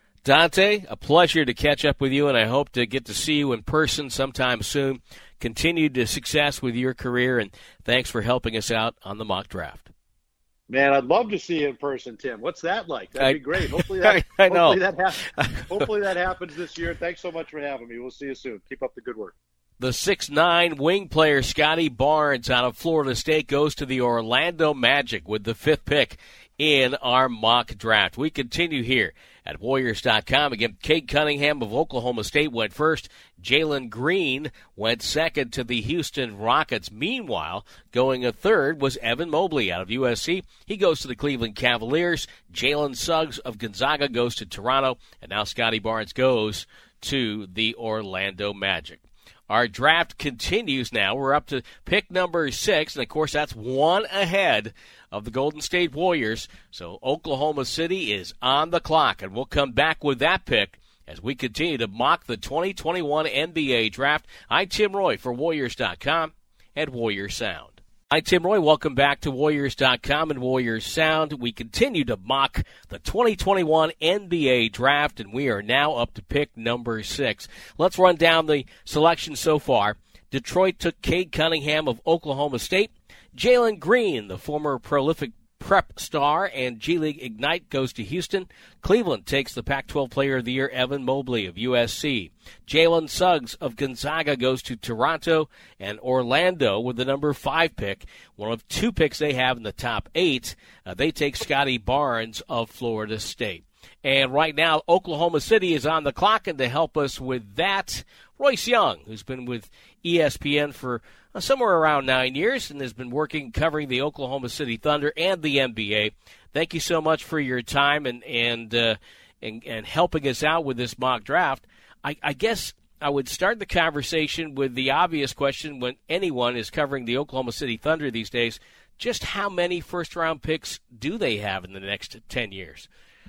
Dante, a pleasure to catch up with you, and I hope to get to see you in person sometime soon. Continued success with your career, and thanks for helping us out on the mock draft. Man, I'd love to see you in person, Tim. What's that like? That'd I, be great. Hopefully that, I know. Hopefully that, ha- hopefully that happens this year. Thanks so much for having me. We'll see you soon. Keep up the good work. The six nine wing player Scotty Barnes out of Florida State goes to the Orlando Magic with the fifth pick in our mock draft. We continue here at Warriors dot com. Again, Cade Cunningham of Oklahoma State went first. Jalen Green went second to the Houston Rockets. Meanwhile, going a third was Evan Mobley out of U S C. He goes to the Cleveland Cavaliers. Jalen Suggs of Gonzaga goes to Toronto. And now Scotty Barnes goes to the Orlando Magic. Our draft continues now. We're up to pick number six, and, of course, that's one ahead of the Golden State Warriors. So Oklahoma City is on the clock, and we'll come back with that pick as we continue to mock the twenty twenty-one N B A Draft. I'm Tim Roye for Warriors dot com and Warriors Sound. Hi, Tim Roye. Welcome back to Warriors dot com and Warriors Sound. We continue to mock the twenty twenty-one N B A Draft, and we are now up to pick number six. Let's run down the selection so far. Detroit took Cade Cunningham of Oklahoma State. Jalen Green, the former prolific prep star and G League Ignite, goes to Houston. Cleveland takes the Pac twelve Player of the Year, Evan Mobley of U S C. Jalen Suggs of Gonzaga goes to Toronto, and Orlando with the number five pick, one of two picks they have in the top eight. Uh, they take Scotty Barnes of Florida State. And right now, Oklahoma City is on the clock, and to help us with that, Royce Young, who's been with E S P N for uh, somewhere around nine years and has been working covering the Oklahoma City Thunder and the N B A. Thank you so much for your time and and uh, and, and helping us out with this mock draft. I, I guess I would start the conversation with the obvious question when anyone is covering the Oklahoma City Thunder these days: just how many first-round picks do they have in the next ten years?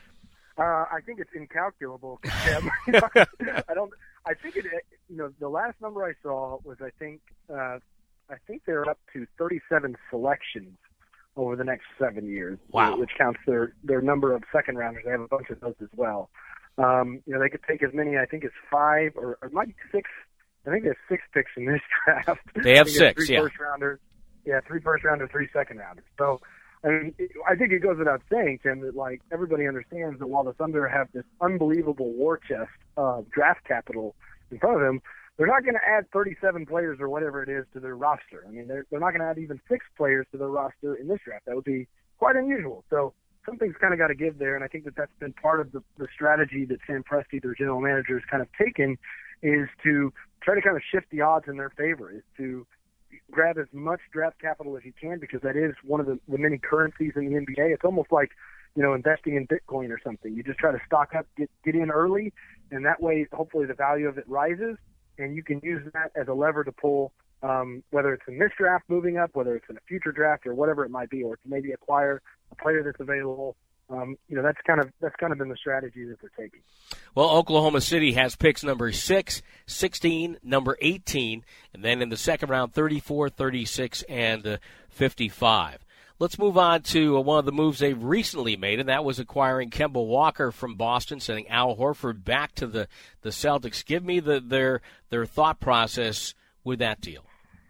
Uh, I think it's incalculable. I don't. I think it. You know, the last number I saw was I think uh, I think they're up to thirty-seven selections over the next seven years. Wow. Which counts their their number of second rounders. They have a bunch of those as well. Um, you know, they could take as many. I think it's five or, or it might be six. I think there's six picks in this draft. They have six. Three yeah. First rounders. Yeah, three first rounders, three second rounders. So. I mean, I think it goes without saying, Tim, that, like, everybody understands that while the Thunder have this unbelievable war chest of draft capital in front of them, they're not going to add thirty-seven players or whatever it is to their roster. I mean, they're, they're not going to add even six players to their roster in this draft. That would be quite unusual. So something's kind of got to give there, and I think that that's been part of the, the strategy that Sam Presti, their general manager, has kind of taken, is to try to kind of shift the odds in their favor, is to grab as much draft capital as you can, because that is one of the, the many currencies in the N B A. It's almost like, you know, investing in Bitcoin or something. You just try to stock up, get get in early, and that way, hopefully, the value of it rises, and you can use that as a lever to pull, um, whether it's in this draft moving up, whether it's in a future draft, or whatever it might be, or to maybe acquire a player that's available. Um, you know, that's kind of that's kind of been the strategy that they're taking. Well, Oklahoma City has picks number six, sixteen, number eighteen, and then in the second round, thirty-four, thirty-six, and uh, fifty-five. Let's move on to one of the moves they've recently made, and that was acquiring Kemba Walker from Boston, sending Al Horford back to the, the Celtics. Give me the, their their thought process with that deal.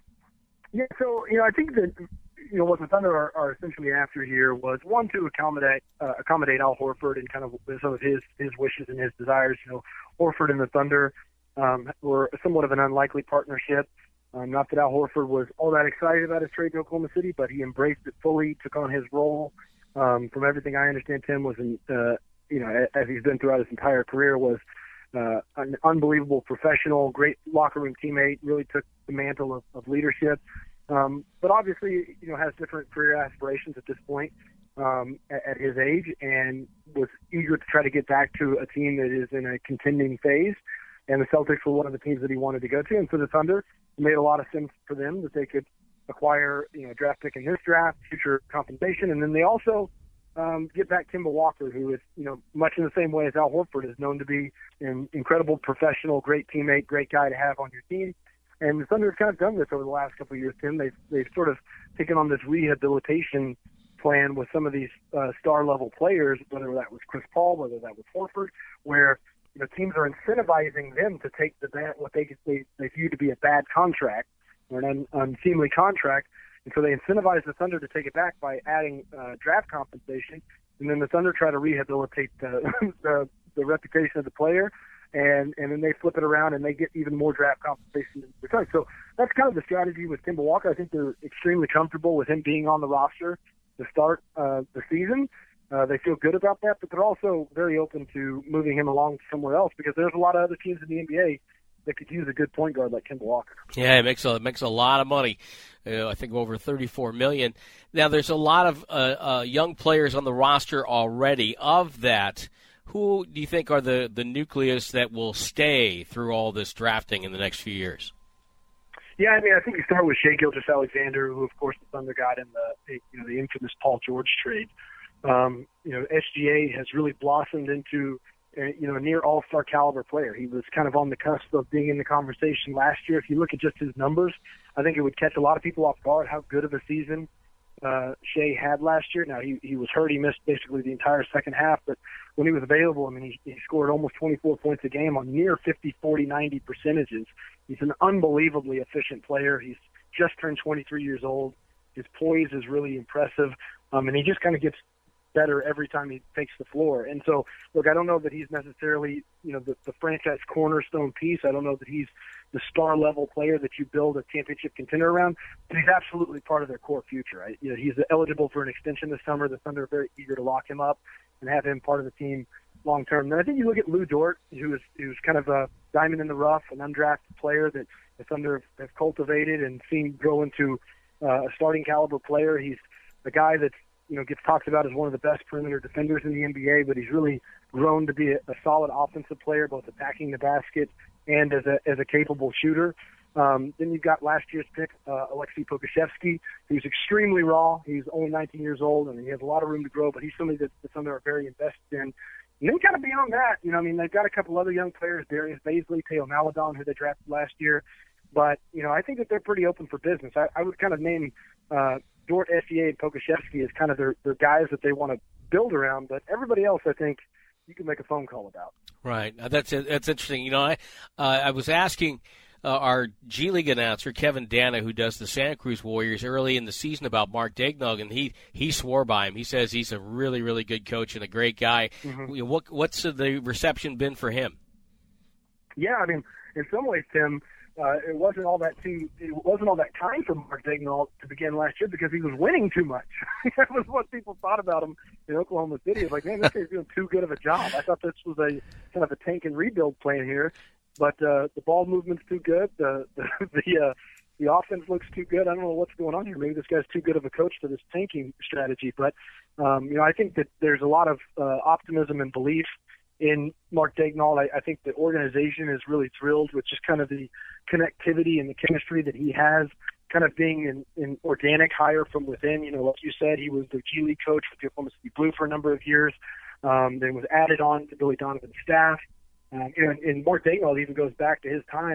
Yeah, so, you know, I think that, you know, what the Thunder are, are essentially after here was, one, to accommodate uh, accommodate Al Horford and kind of some of his, his wishes and his desires. You know, Horford and the Thunder um, were somewhat of an unlikely partnership. Um, not that Al Horford was all that excited about his trade to Oklahoma City, but he embraced it fully, took on his role. Um, from everything I understand, Tim was, in, uh, you know, as he's been throughout his entire career, was uh, an unbelievable professional, great locker room teammate, really took the mantle of, of leadership. Um, but obviously, you know, has different career aspirations at this point um, at, at his age, and was eager to try to get back to a team that is in a contending phase. And the Celtics were one of the teams that he wanted to go to. And for the Thunder, it made a lot of sense for them that they could acquire, you know, a draft pick in this draft, future compensation, and then they also um, get back Kemba Walker, who is, you know, much in the same way as Al Horford is known to be an incredible professional, great teammate, great guy to have on your team. And the Thunder have kind of done this over the last couple of years, Tim. They've, they've sort of taken on this rehabilitation plan with some of these uh, star-level players, whether that was Chris Paul, whether that was Horford, where, you know, teams are incentivizing them to take the bad, what they, they they view to be a bad contract or an un, unseemly contract, and so they incentivize the Thunder to take it back by adding uh, draft compensation, and then the Thunder try to rehabilitate the the, the reputation of the player, and and then they flip it around and they get even more draft compensation in return. So that's kind of the strategy with Kemba Walker. I think they're extremely comfortable with him being on the roster to start uh, the season. Uh, they feel good about that, but they're also very open to moving him along somewhere else because there's a lot of other teams in the N B A that could use a good point guard like Kemba Walker. Yeah, it makes a, it makes a lot of money. Uh, I think over thirty-four million dollars. Now, there's a lot of uh, uh, young players on the roster already. Of that, who do you think are the, the nucleus that will stay through all this drafting in the next few years? Yeah, I mean, I think you start with Shai Gilgeous-Alexander, who, of course, the Thunder got in the, you know, the infamous Paul George trade. Um, you know, S G A has really blossomed into, a, you know, a near all-star caliber player. He was kind of on the cusp of being in the conversation last year. If you look at just his numbers, I think it would catch a lot of people off guard how good of a season uh, Shai had last year. Now, he, he was hurt. He missed basically the entire second half, but when he was available, I mean, he, he scored almost twenty-four points a game on near fifty, forty, ninety percentages. He's an unbelievably efficient player. He's just turned twenty-three years old. His poise is really impressive, um, and he just kind of gets better every time he takes the floor. And so, look, I don't know that he's necessarily, you know, the, the franchise cornerstone piece. I don't know that he's the star-level player that you build a championship contender around, but he's absolutely part of their core future. Right? You know, he's eligible for an extension this summer. The Thunder are very eager to lock him up and have him part of the team long-term. Then I think you look at Lou Dort, who is who's kind of a diamond in the rough, an undrafted player that the Thunder have, have cultivated and seen grow into uh, a starting caliber player. He's a guy that's, you know, gets talked about as one of the best perimeter defenders in the N B A, but he's really grown to be a, a solid offensive player, both attacking the basket and as a as a capable shooter. Um, then you've got last year's pick, uh, Alexei Pokusevski, who's extremely raw. He's only nineteen years old, and he has a lot of room to grow, but he's somebody that the Thunder are very invested in. And then kind of beyond that, you know, I mean, they've got a couple other young players, Darius Baisley, Teo Maledon, who they drafted last year. But, you know, I think that they're pretty open for business. I, I would kind of name uh, Dort, S G A, and Pokusevski as kind of their, their guys that they want to build around. But everybody else, I think, you can make a phone call about. Right. That's that's interesting. You know, I uh, I was asking uh, our G League announcer, Kevin Dana, who does the Santa Cruz Warriors early in the season about Mark Daigneault, and he, he swore by him. He says he's a really, really good coach and a great guy. Mm-hmm. What What's the reception been for him? Yeah, I mean, in some ways, Tim, Uh, it wasn't all that too. It wasn't all that kind for Mark Daigneault to begin last year because he was winning too much. That was what people thought about him in Oklahoma City. It was like, man, this guy's doing too good of a job. I thought this was a kind of a tank and rebuild plan here, but uh, the ball movement's too good. The the the, uh, the offense looks too good. I don't know what's going on here. Maybe this guy's too good of a coach for this tanking strategy. But um, you know, I think that there's a lot of uh, optimism and belief in Mark Daigneault. I, I think the organization is really thrilled with just kind of the connectivity and the chemistry that he has, kind of being an, an organic hire from within. You know, like you said, he was the G League coach with the Oklahoma City Blue for a number of years, um, then was added on to Billy Donovan's staff. Um, and, and Mark Daigneault even goes back to his time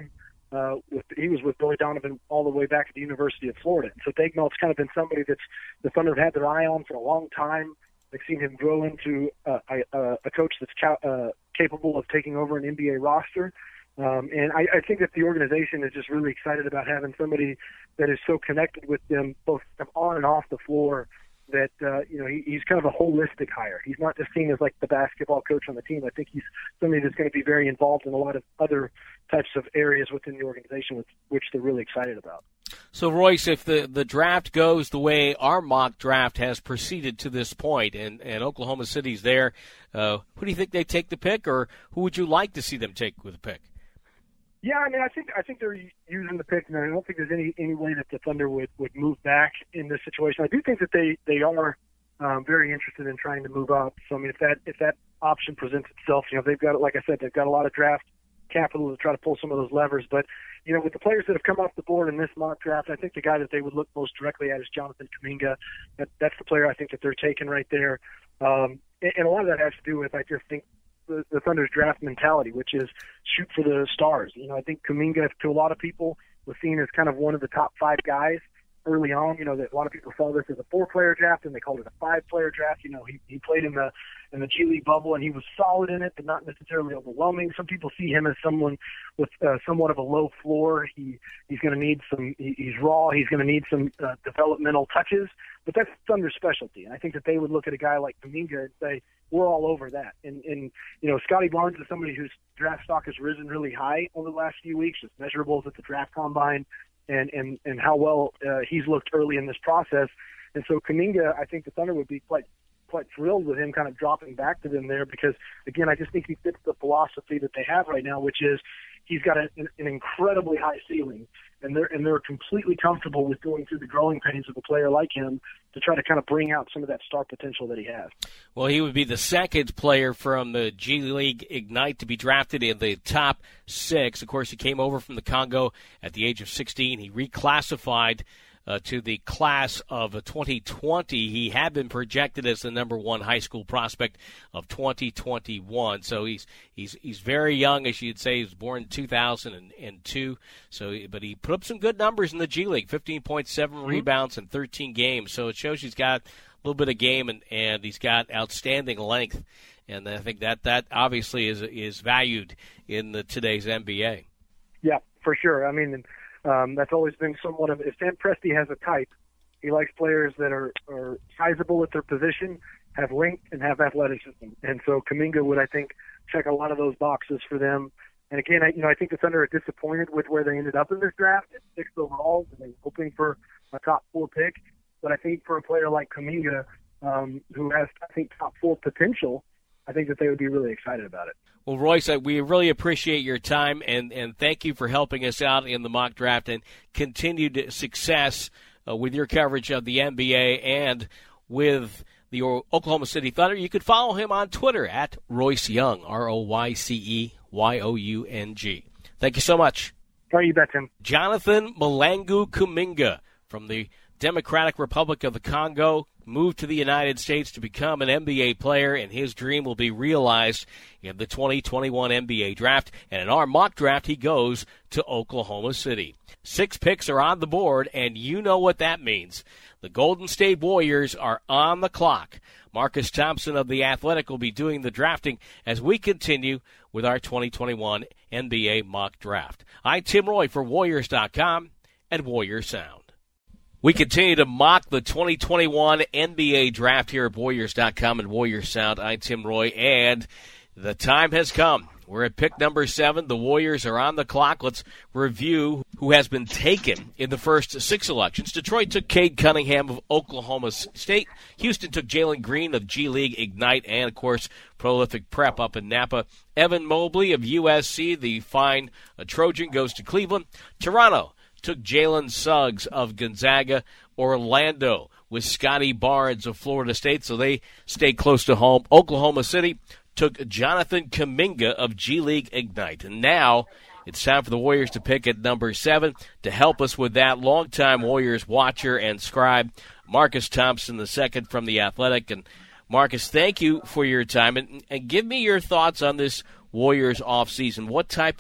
Uh, with, he was with Billy Donovan all the way back at the University of Florida. And so Daigneault's kind of been somebody that's the Thunder have had their eye on for a long time. They've seen him grow into uh, a, a coach that's ca- uh, capable of taking over an N B A roster. Um, and I, I think that the organization is just really excited about having somebody that is so connected with them, both on and off the floor, that, uh, you know, he, he's kind of a holistic hire. He's not just seen as like the basketball coach on the team. I think he's somebody that's going to be very involved in a lot of other types of areas within the organization, which, which they're really excited about. So, Royce, if the, the draft goes the way our mock draft has proceeded to this point, and, and Oklahoma City's there, uh, who do you think they take the pick, or who would you like to see them take with the pick? Yeah, I mean, I think I think they're using the pick, and I don't think there's any, any way that the Thunder would, would move back in this situation. I do think that they they are um, very interested in trying to move up. So I mean, if that if that option presents itself, you know, they've got, like I said, they've got a lot of draft capital to try to pull some of those levers. But you know, with the players that have come off the board in this mock draft, I think the guy that they would look most directly at is Jonathan Kuminga. That that's the player I think that they're taking right there, um, and, and a lot of that has to do with, I just think, The, the Thunder's draft mentality, which is shoot for the stars. You know, I think Kuminga, to a lot of people, was seen as kind of one of the top five guys early on. You know, that a lot of people saw this as a four-player draft, and they called it a five-player draft. You know, he, he played in the in the G League bubble, and he was solid in it, but not necessarily overwhelming. Some people see him as someone with uh, somewhat of a low floor. He he's going to need some. He, he's raw. He's going to need some uh, developmental touches, but that's Thunder's specialty. And I think that they would look at a guy like Kuminga and say, we're all over that. And, and you know, Scotty Barnes is somebody whose draft stock has risen really high over the last few weeks. It's measurables at the draft combine and, and, and how well uh, he's looked early in this process. And so Kuminga, I think the Thunder would be quite quite thrilled with him kind of dropping back to them there because, again, I just think he fits the philosophy that they have right now, which is he's got a, an, an incredibly high ceiling, and they're and they're completely comfortable with going through the growing pains of a player like him to try to kind of bring out some of that star potential that he has. Well, he would be the second player from the G League Ignite to be drafted in the top six. Of course, he came over from the Congo at the age of sixteen. He reclassified Uh, to the class of twenty twenty. He had been projected as the number one high school prospect of twenty twenty-one. So he's he's he's very young, as you'd say. He was born in two thousand two. So, but he put up some good numbers in the G League: fifteen point seven mm-hmm. rebounds in thirteen games. So it shows he's got a little bit of game, and, and he's got outstanding length. And I think that that obviously is is valued in the, today's N B A. Yeah, for sure. I mean. Um, that's always been somewhat of, if Sam Presti has a type, he likes players that are, are sizable at their position, have length, and have athleticism. And so Kuminga would, I think, check a lot of those boxes for them. And again, I, you know, I think the Thunder are disappointed with where they ended up in this draft at sixth overall, and they were hoping for a top four pick. But I think for a player like Kuminga, um, who has, I think, top four potential, I think that they would be really excited about it. Well, Royce, we really appreciate your time, and, and thank you for helping us out in the mock draft, and continued success uh, with your coverage of the N B A and with the Oklahoma City Thunder. You can follow him on Twitter at Royce Young, R O Y C E Y O U N G. Thank you so much. How are you bet, Tim? Jonathan Mwelangu Kuminga from the Democratic Republic of the Congo moved to the United States to become an N B A player, and his dream will be realized in the twenty twenty-one N B A draft. And in our mock draft, he goes to Oklahoma City. Six picks are on the board, and you know what that means. The Golden State Warriors are on the clock. Marcus Thompson of The Athletic will be doing the drafting as we continue with our twenty twenty-one N B A mock draft. I'm Tim Roye for Warriors dot com and Warrior Sound. We continue to mock the twenty twenty-one N B A draft here at Warriors dot com and Warrior Sound. I'm Tim Roye, and the time has come. We're at pick number seven. The Warriors are on the clock. Let's review who has been taken in the first six selections. Detroit took Cade Cunningham of Oklahoma State. Houston took Jalen Green of G League Ignite and, of course, Prolific Prep up in Napa. Evan Mobley of U S C, the fine Trojan, goes to Cleveland. Toronto took Jalen Suggs of Gonzaga. Orlando with Scotty Barnes of Florida State, so they stay close to home. Oklahoma City took Jonathan Kuminga of G League Ignite. And now it's time for the Warriors to pick at number seven. To help us with that, longtime Warriors watcher and scribe, Marcus Thompson the second from The Athletic. And Marcus, thank you for your time. And, and give me your thoughts on this Warriors offseason. What type of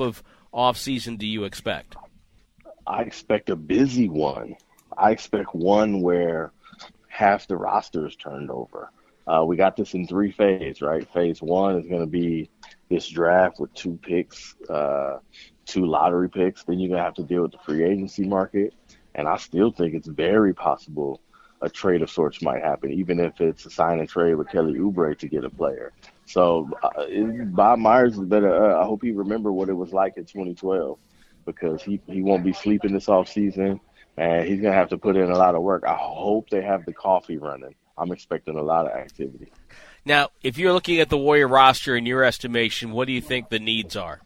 offseason do you expect? I expect a busy one. I expect one where half the roster is turned over. Uh, we got this in three phases, right? Phase one is going to be this draft with two picks, uh, two lottery picks. Then you're going to have to deal with the free agency market. And I still think it's very possible a trade of sorts might happen, even if it's a sign and trade with Kelly Oubre to get a player. So uh, Bob Myers is better. Uh, I hope he remember what it was like in twenty twelve, because he, he won't be sleeping this offseason, and he's going to have to put in a lot of work. I hope they have the coffee running. I'm expecting a lot of activity. Now, if you're looking at the Warrior roster in your estimation, what do you think the needs are?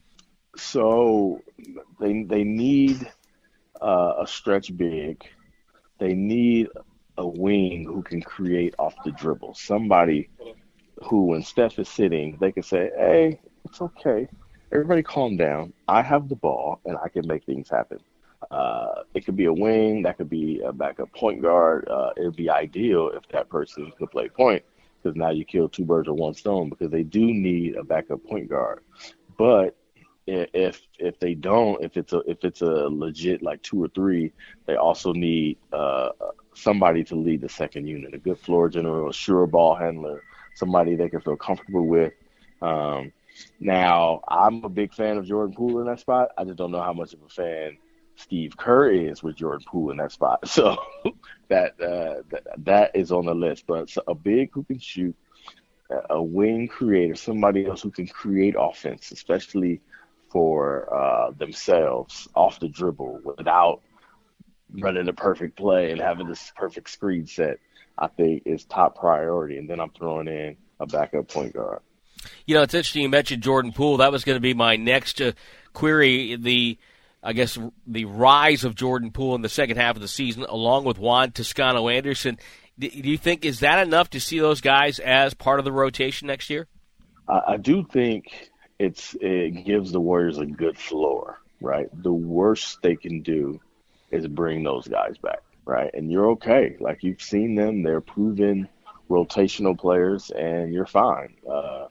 So they they need uh, a stretch big. They need a wing who can create off the dribble. Somebody who, when Steph is sitting, they can say, hey, it's okay. Everybody calm down. I have the ball, and I can make things happen. Uh, it could be a wing. That could be a backup point guard. Uh, it would be ideal if that person could play point, because now you kill two birds with one stone, because they do need a backup point guard. But if if they don't, if it's a if it's a legit like two or three, they also need uh, somebody to lead the second unit, a good floor general, a sure ball handler, somebody they can feel comfortable with. Um, now, I'm a big fan of Jordan Poole in that spot. I just don't know how much of a fan Steve Kerr is with Jordan Poole in that spot. So that uh, that, that is on the list. But a big who can shoot, a wing creator, somebody else who can create offense, especially for uh, themselves off the dribble without running the perfect play and having this perfect screen set, I think is top priority. And then I'm throwing in a backup point guard. You know, it's interesting you mentioned Jordan Poole. That was going to be my next uh, query. The, I guess, the rise of Jordan Poole in the second half of the season, along with Juan Toscano-Anderson. Do you think, is that enough to see those guys as part of the rotation next year? I, I do think it's it gives the Warriors a good floor, right? The worst they can do is bring those guys back, right? And you're okay. Like, you've seen them. They're proven rotational players, and you're fine. Uh,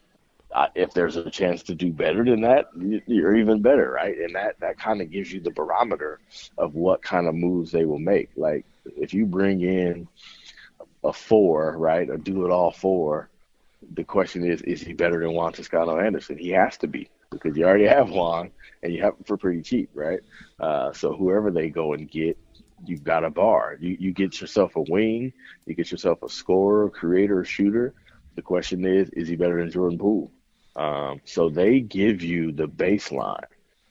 if there's a chance to do better than that, you're even better, right? And that, that kind of gives you the barometer of what kind of moves they will make. Like, if you bring in a four, right, a do-it-all four, the question is, is he better than Juan Toscano-Anderson? He has to be, because you already have Juan, and you have him for pretty cheap, right? Uh, so whoever they go and get, you've got a bar. You you get yourself a wing, you get yourself a scorer, creator, shooter. The question is, is he better than Jordan Poole? Um, so they give you the baseline,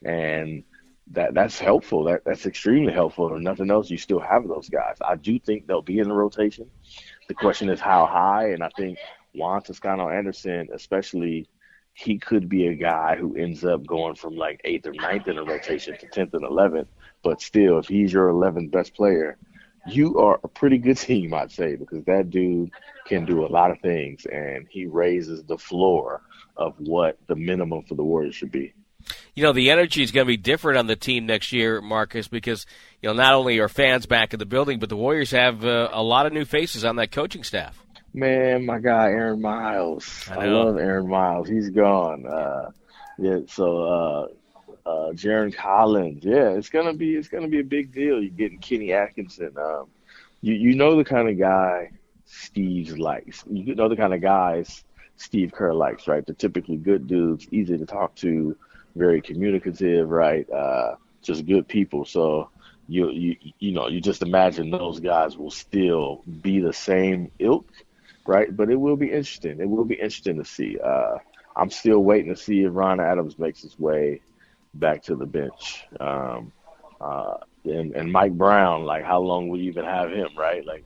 and that that's helpful. That that's extremely helpful. If nothing else, you still have those guys. I do think they'll be in the rotation. The question is how high, and I think Juan Toscano-Anderson, especially, he could be a guy who ends up going from like eighth or ninth in the rotation to tenth and eleventh. But still, if he's your eleventh best player, you are a pretty good team, I'd say, because that dude can do a lot of things, and he raises the floor of what the minimum for the Warriors should be. You know, the energy is going to be different on the team next year, Marcus, because, you know, not only are fans back in the building, but the Warriors have uh, a lot of new faces on that coaching staff. Man, my guy, Aaron Miles. I, I love Aaron Miles. He's gone. Uh, yeah, so uh, uh, Jaron Collins. Yeah, it's gonna be it's gonna be a big deal. You're getting Kenny Atkinson. Um, you you know the kind of guy Steve likes. You know the kind of guys Steve Kerr likes, right? They're typically good dudes, easy to talk to, very communicative, right? Uh, just good people. So you you you know you just imagine those guys will still be the same ilk. Right, but it will be interesting. It will be interesting to see. Uh, I'm still waiting to see if Ron Adams makes his way back to the bench. Um, uh, and, and Mike Brown, like, how long will you even have him, right? Like,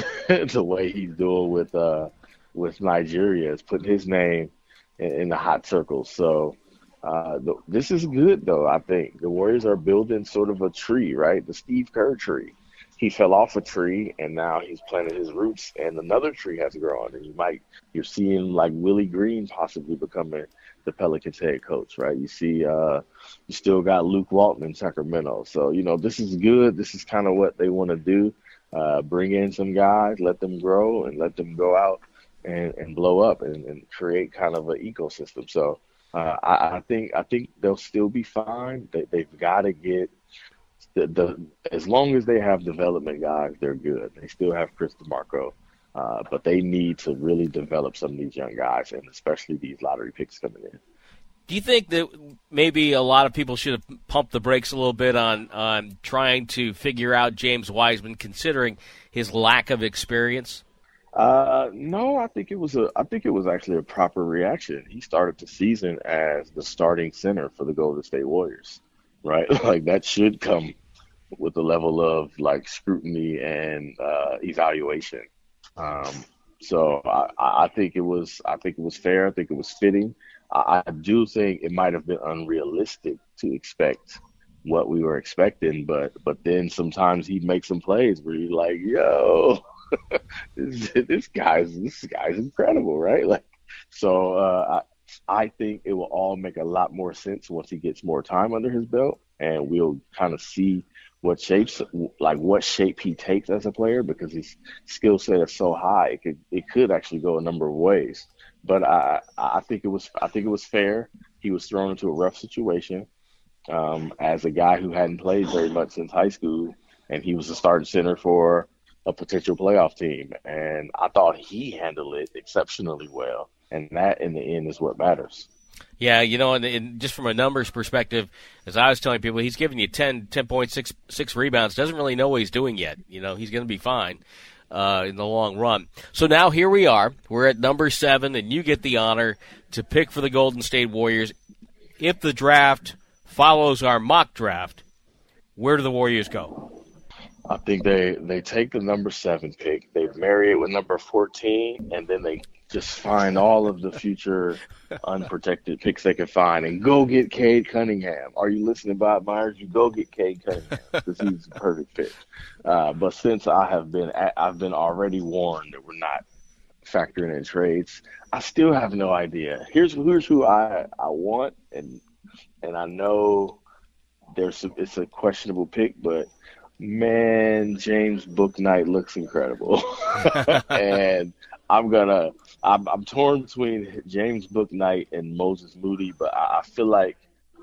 the way he's doing with uh, with Nigeria is putting his name in, in the hot circle. So uh, the, this is good, though, I think. The Warriors are building sort of a tree, right? The Steve Kerr tree. He fell off a tree, and now he's planted his roots, and another tree has grown. And you might, you're seeing like Willie Green possibly becoming the Pelicans head coach, right? You see, uh, you still got Luke Walton in Sacramento. So, you know, this is good. This is kind of what they want to do. Uh, bring in some guys, let them grow, and let them go out and, and blow up and, and create kind of an ecosystem. So Uh, I, I think I think they'll still be fine. They, they've got to get the, the as long as they have development guys, they're good. They still have Chris DeMarco, uh, but they need to really develop some of these young guys, and especially these lottery picks coming in. Do you think that maybe a lot of people should have pumped the brakes a little bit on, on trying to figure out James Wiseman, considering his lack of experience? Uh, no, I think it was a. I think it was actually a proper reaction. He started the season as the starting center for the Golden State Warriors, right? Like that should come with a level of like scrutiny and uh, evaluation. Um, so I, I think it was. I think it was fair. I think it was fitting. I, I do think it might have been unrealistic to expect what we were expecting, but but then sometimes he'd make some plays where you're like, yo. this, this guy's this guy's incredible, right? Like, so uh, I I think it will all make a lot more sense once he gets more time under his belt, and we'll kind of see what shapes, like what shape he takes as a player, because his skill set is so high, it could it could actually go a number of ways. But I I think it was I think it was fair. He was thrown into a rough situation um, as a guy who hadn't played very much since high school, and he was the starting center for a potential playoff team, and I thought he handled it exceptionally well, and that in the end is what matters. Yeah, you know, and, and just from a numbers perspective, as I was telling people, he's giving you ten, ten point six, six rebounds, doesn't really know what he's doing yet. You know, he's going to be fine uh, in the long run. So now here we are. We're at number seven, and you get the honor to pick for the Golden State Warriors. If the draft follows our mock draft, where do the Warriors go? I think they, they take the number seven pick, they marry it with number fourteen, and then they just find all of the future unprotected picks they can find and go get Cade Cunningham. Are you listening, Bob Myers? You go get Cade Cunningham because he's the perfect fit. Uh, but since I have been at, I've been already warned that we're not factoring in trades, I still have no idea. Here's here's who I, I want, and and I know there's a, it's a questionable pick, but man, James Bouknight looks incredible. And I'm gonna I'm, I'm torn between James Bouknight and Moses Moody, but I, I feel like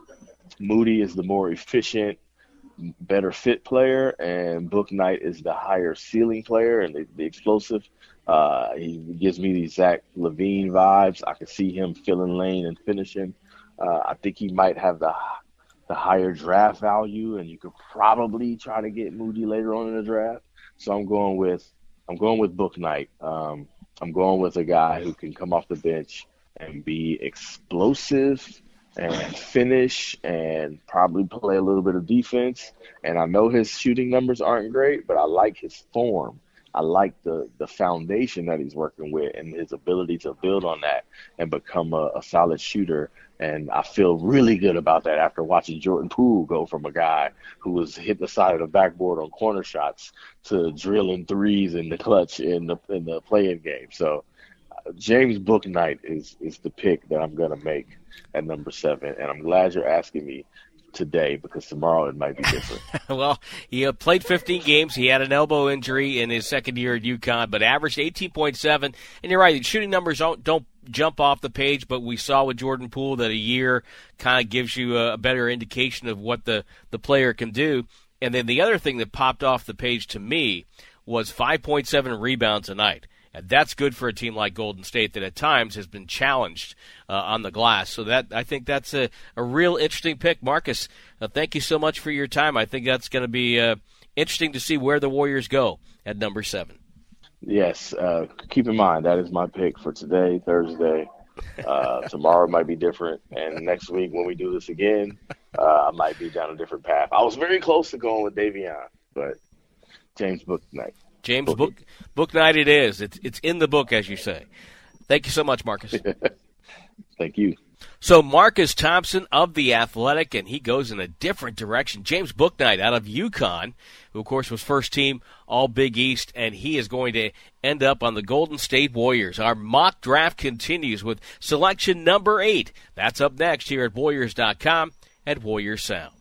Moody is the more efficient, better fit player, and Bouknight is the higher ceiling player and the, the explosive. Uh, he gives me the Zach LaVine vibes. I can see him filling lane and finishing. Uh, I think he might have the the higher draft value, and you could probably try to get Moody later on in the draft. So I'm going with I'm going with Bouknight. Um, I'm going with a guy who can come off the bench and be explosive and finish and probably play a little bit of defense. And I know his shooting numbers aren't great, but I like his form. I like the, the foundation that he's working with and his ability to build on that and become a, a solid shooter. And I feel really good about that after watching Jordan Poole go from a guy who was hitting the side of the backboard on corner shots to drilling threes in the clutch in the in the play-in game. So uh, James Bouknight is is the pick that I'm going to make at number seven. And I'm glad you're asking me today, because tomorrow it might be different. Well, he uh, played fifteen games. He had an elbow injury in his second year at UConn, but averaged eighteen point seven. And you're right, the shooting numbers don't, don't jump off the page, but we saw with Jordan Poole that a year kind of gives you a, a better indication of what the, the player can do. And then the other thing that popped off the page to me was five point seven rebounds a night. And that's good for a team like Golden State that at times has been challenged uh, on the glass. So that I think that's a, a real interesting pick. Marcus, uh, thank you so much for your time. I think that's going to be uh, interesting to see where the Warriors go at number seven. Yes, uh, keep in mind that is my pick for today, Thursday. Uh, tomorrow might be different, and next week when we do this again, uh, I might be down a different path. I was very close to going with Davion, but James Bouknight. James Book Bouknight it is. It's it's in the book, as you say. Thank you so much, Marcus. Thank you. So Marcus Thompson of The Athletic, and he goes in a different direction. James Bouknight out of UConn, who, of course, was first team All-Big East, and he is going to end up on the Golden State Warriors. Our mock draft continues with selection number eight. That's up next here at Warriors dot com at Warriors Sound.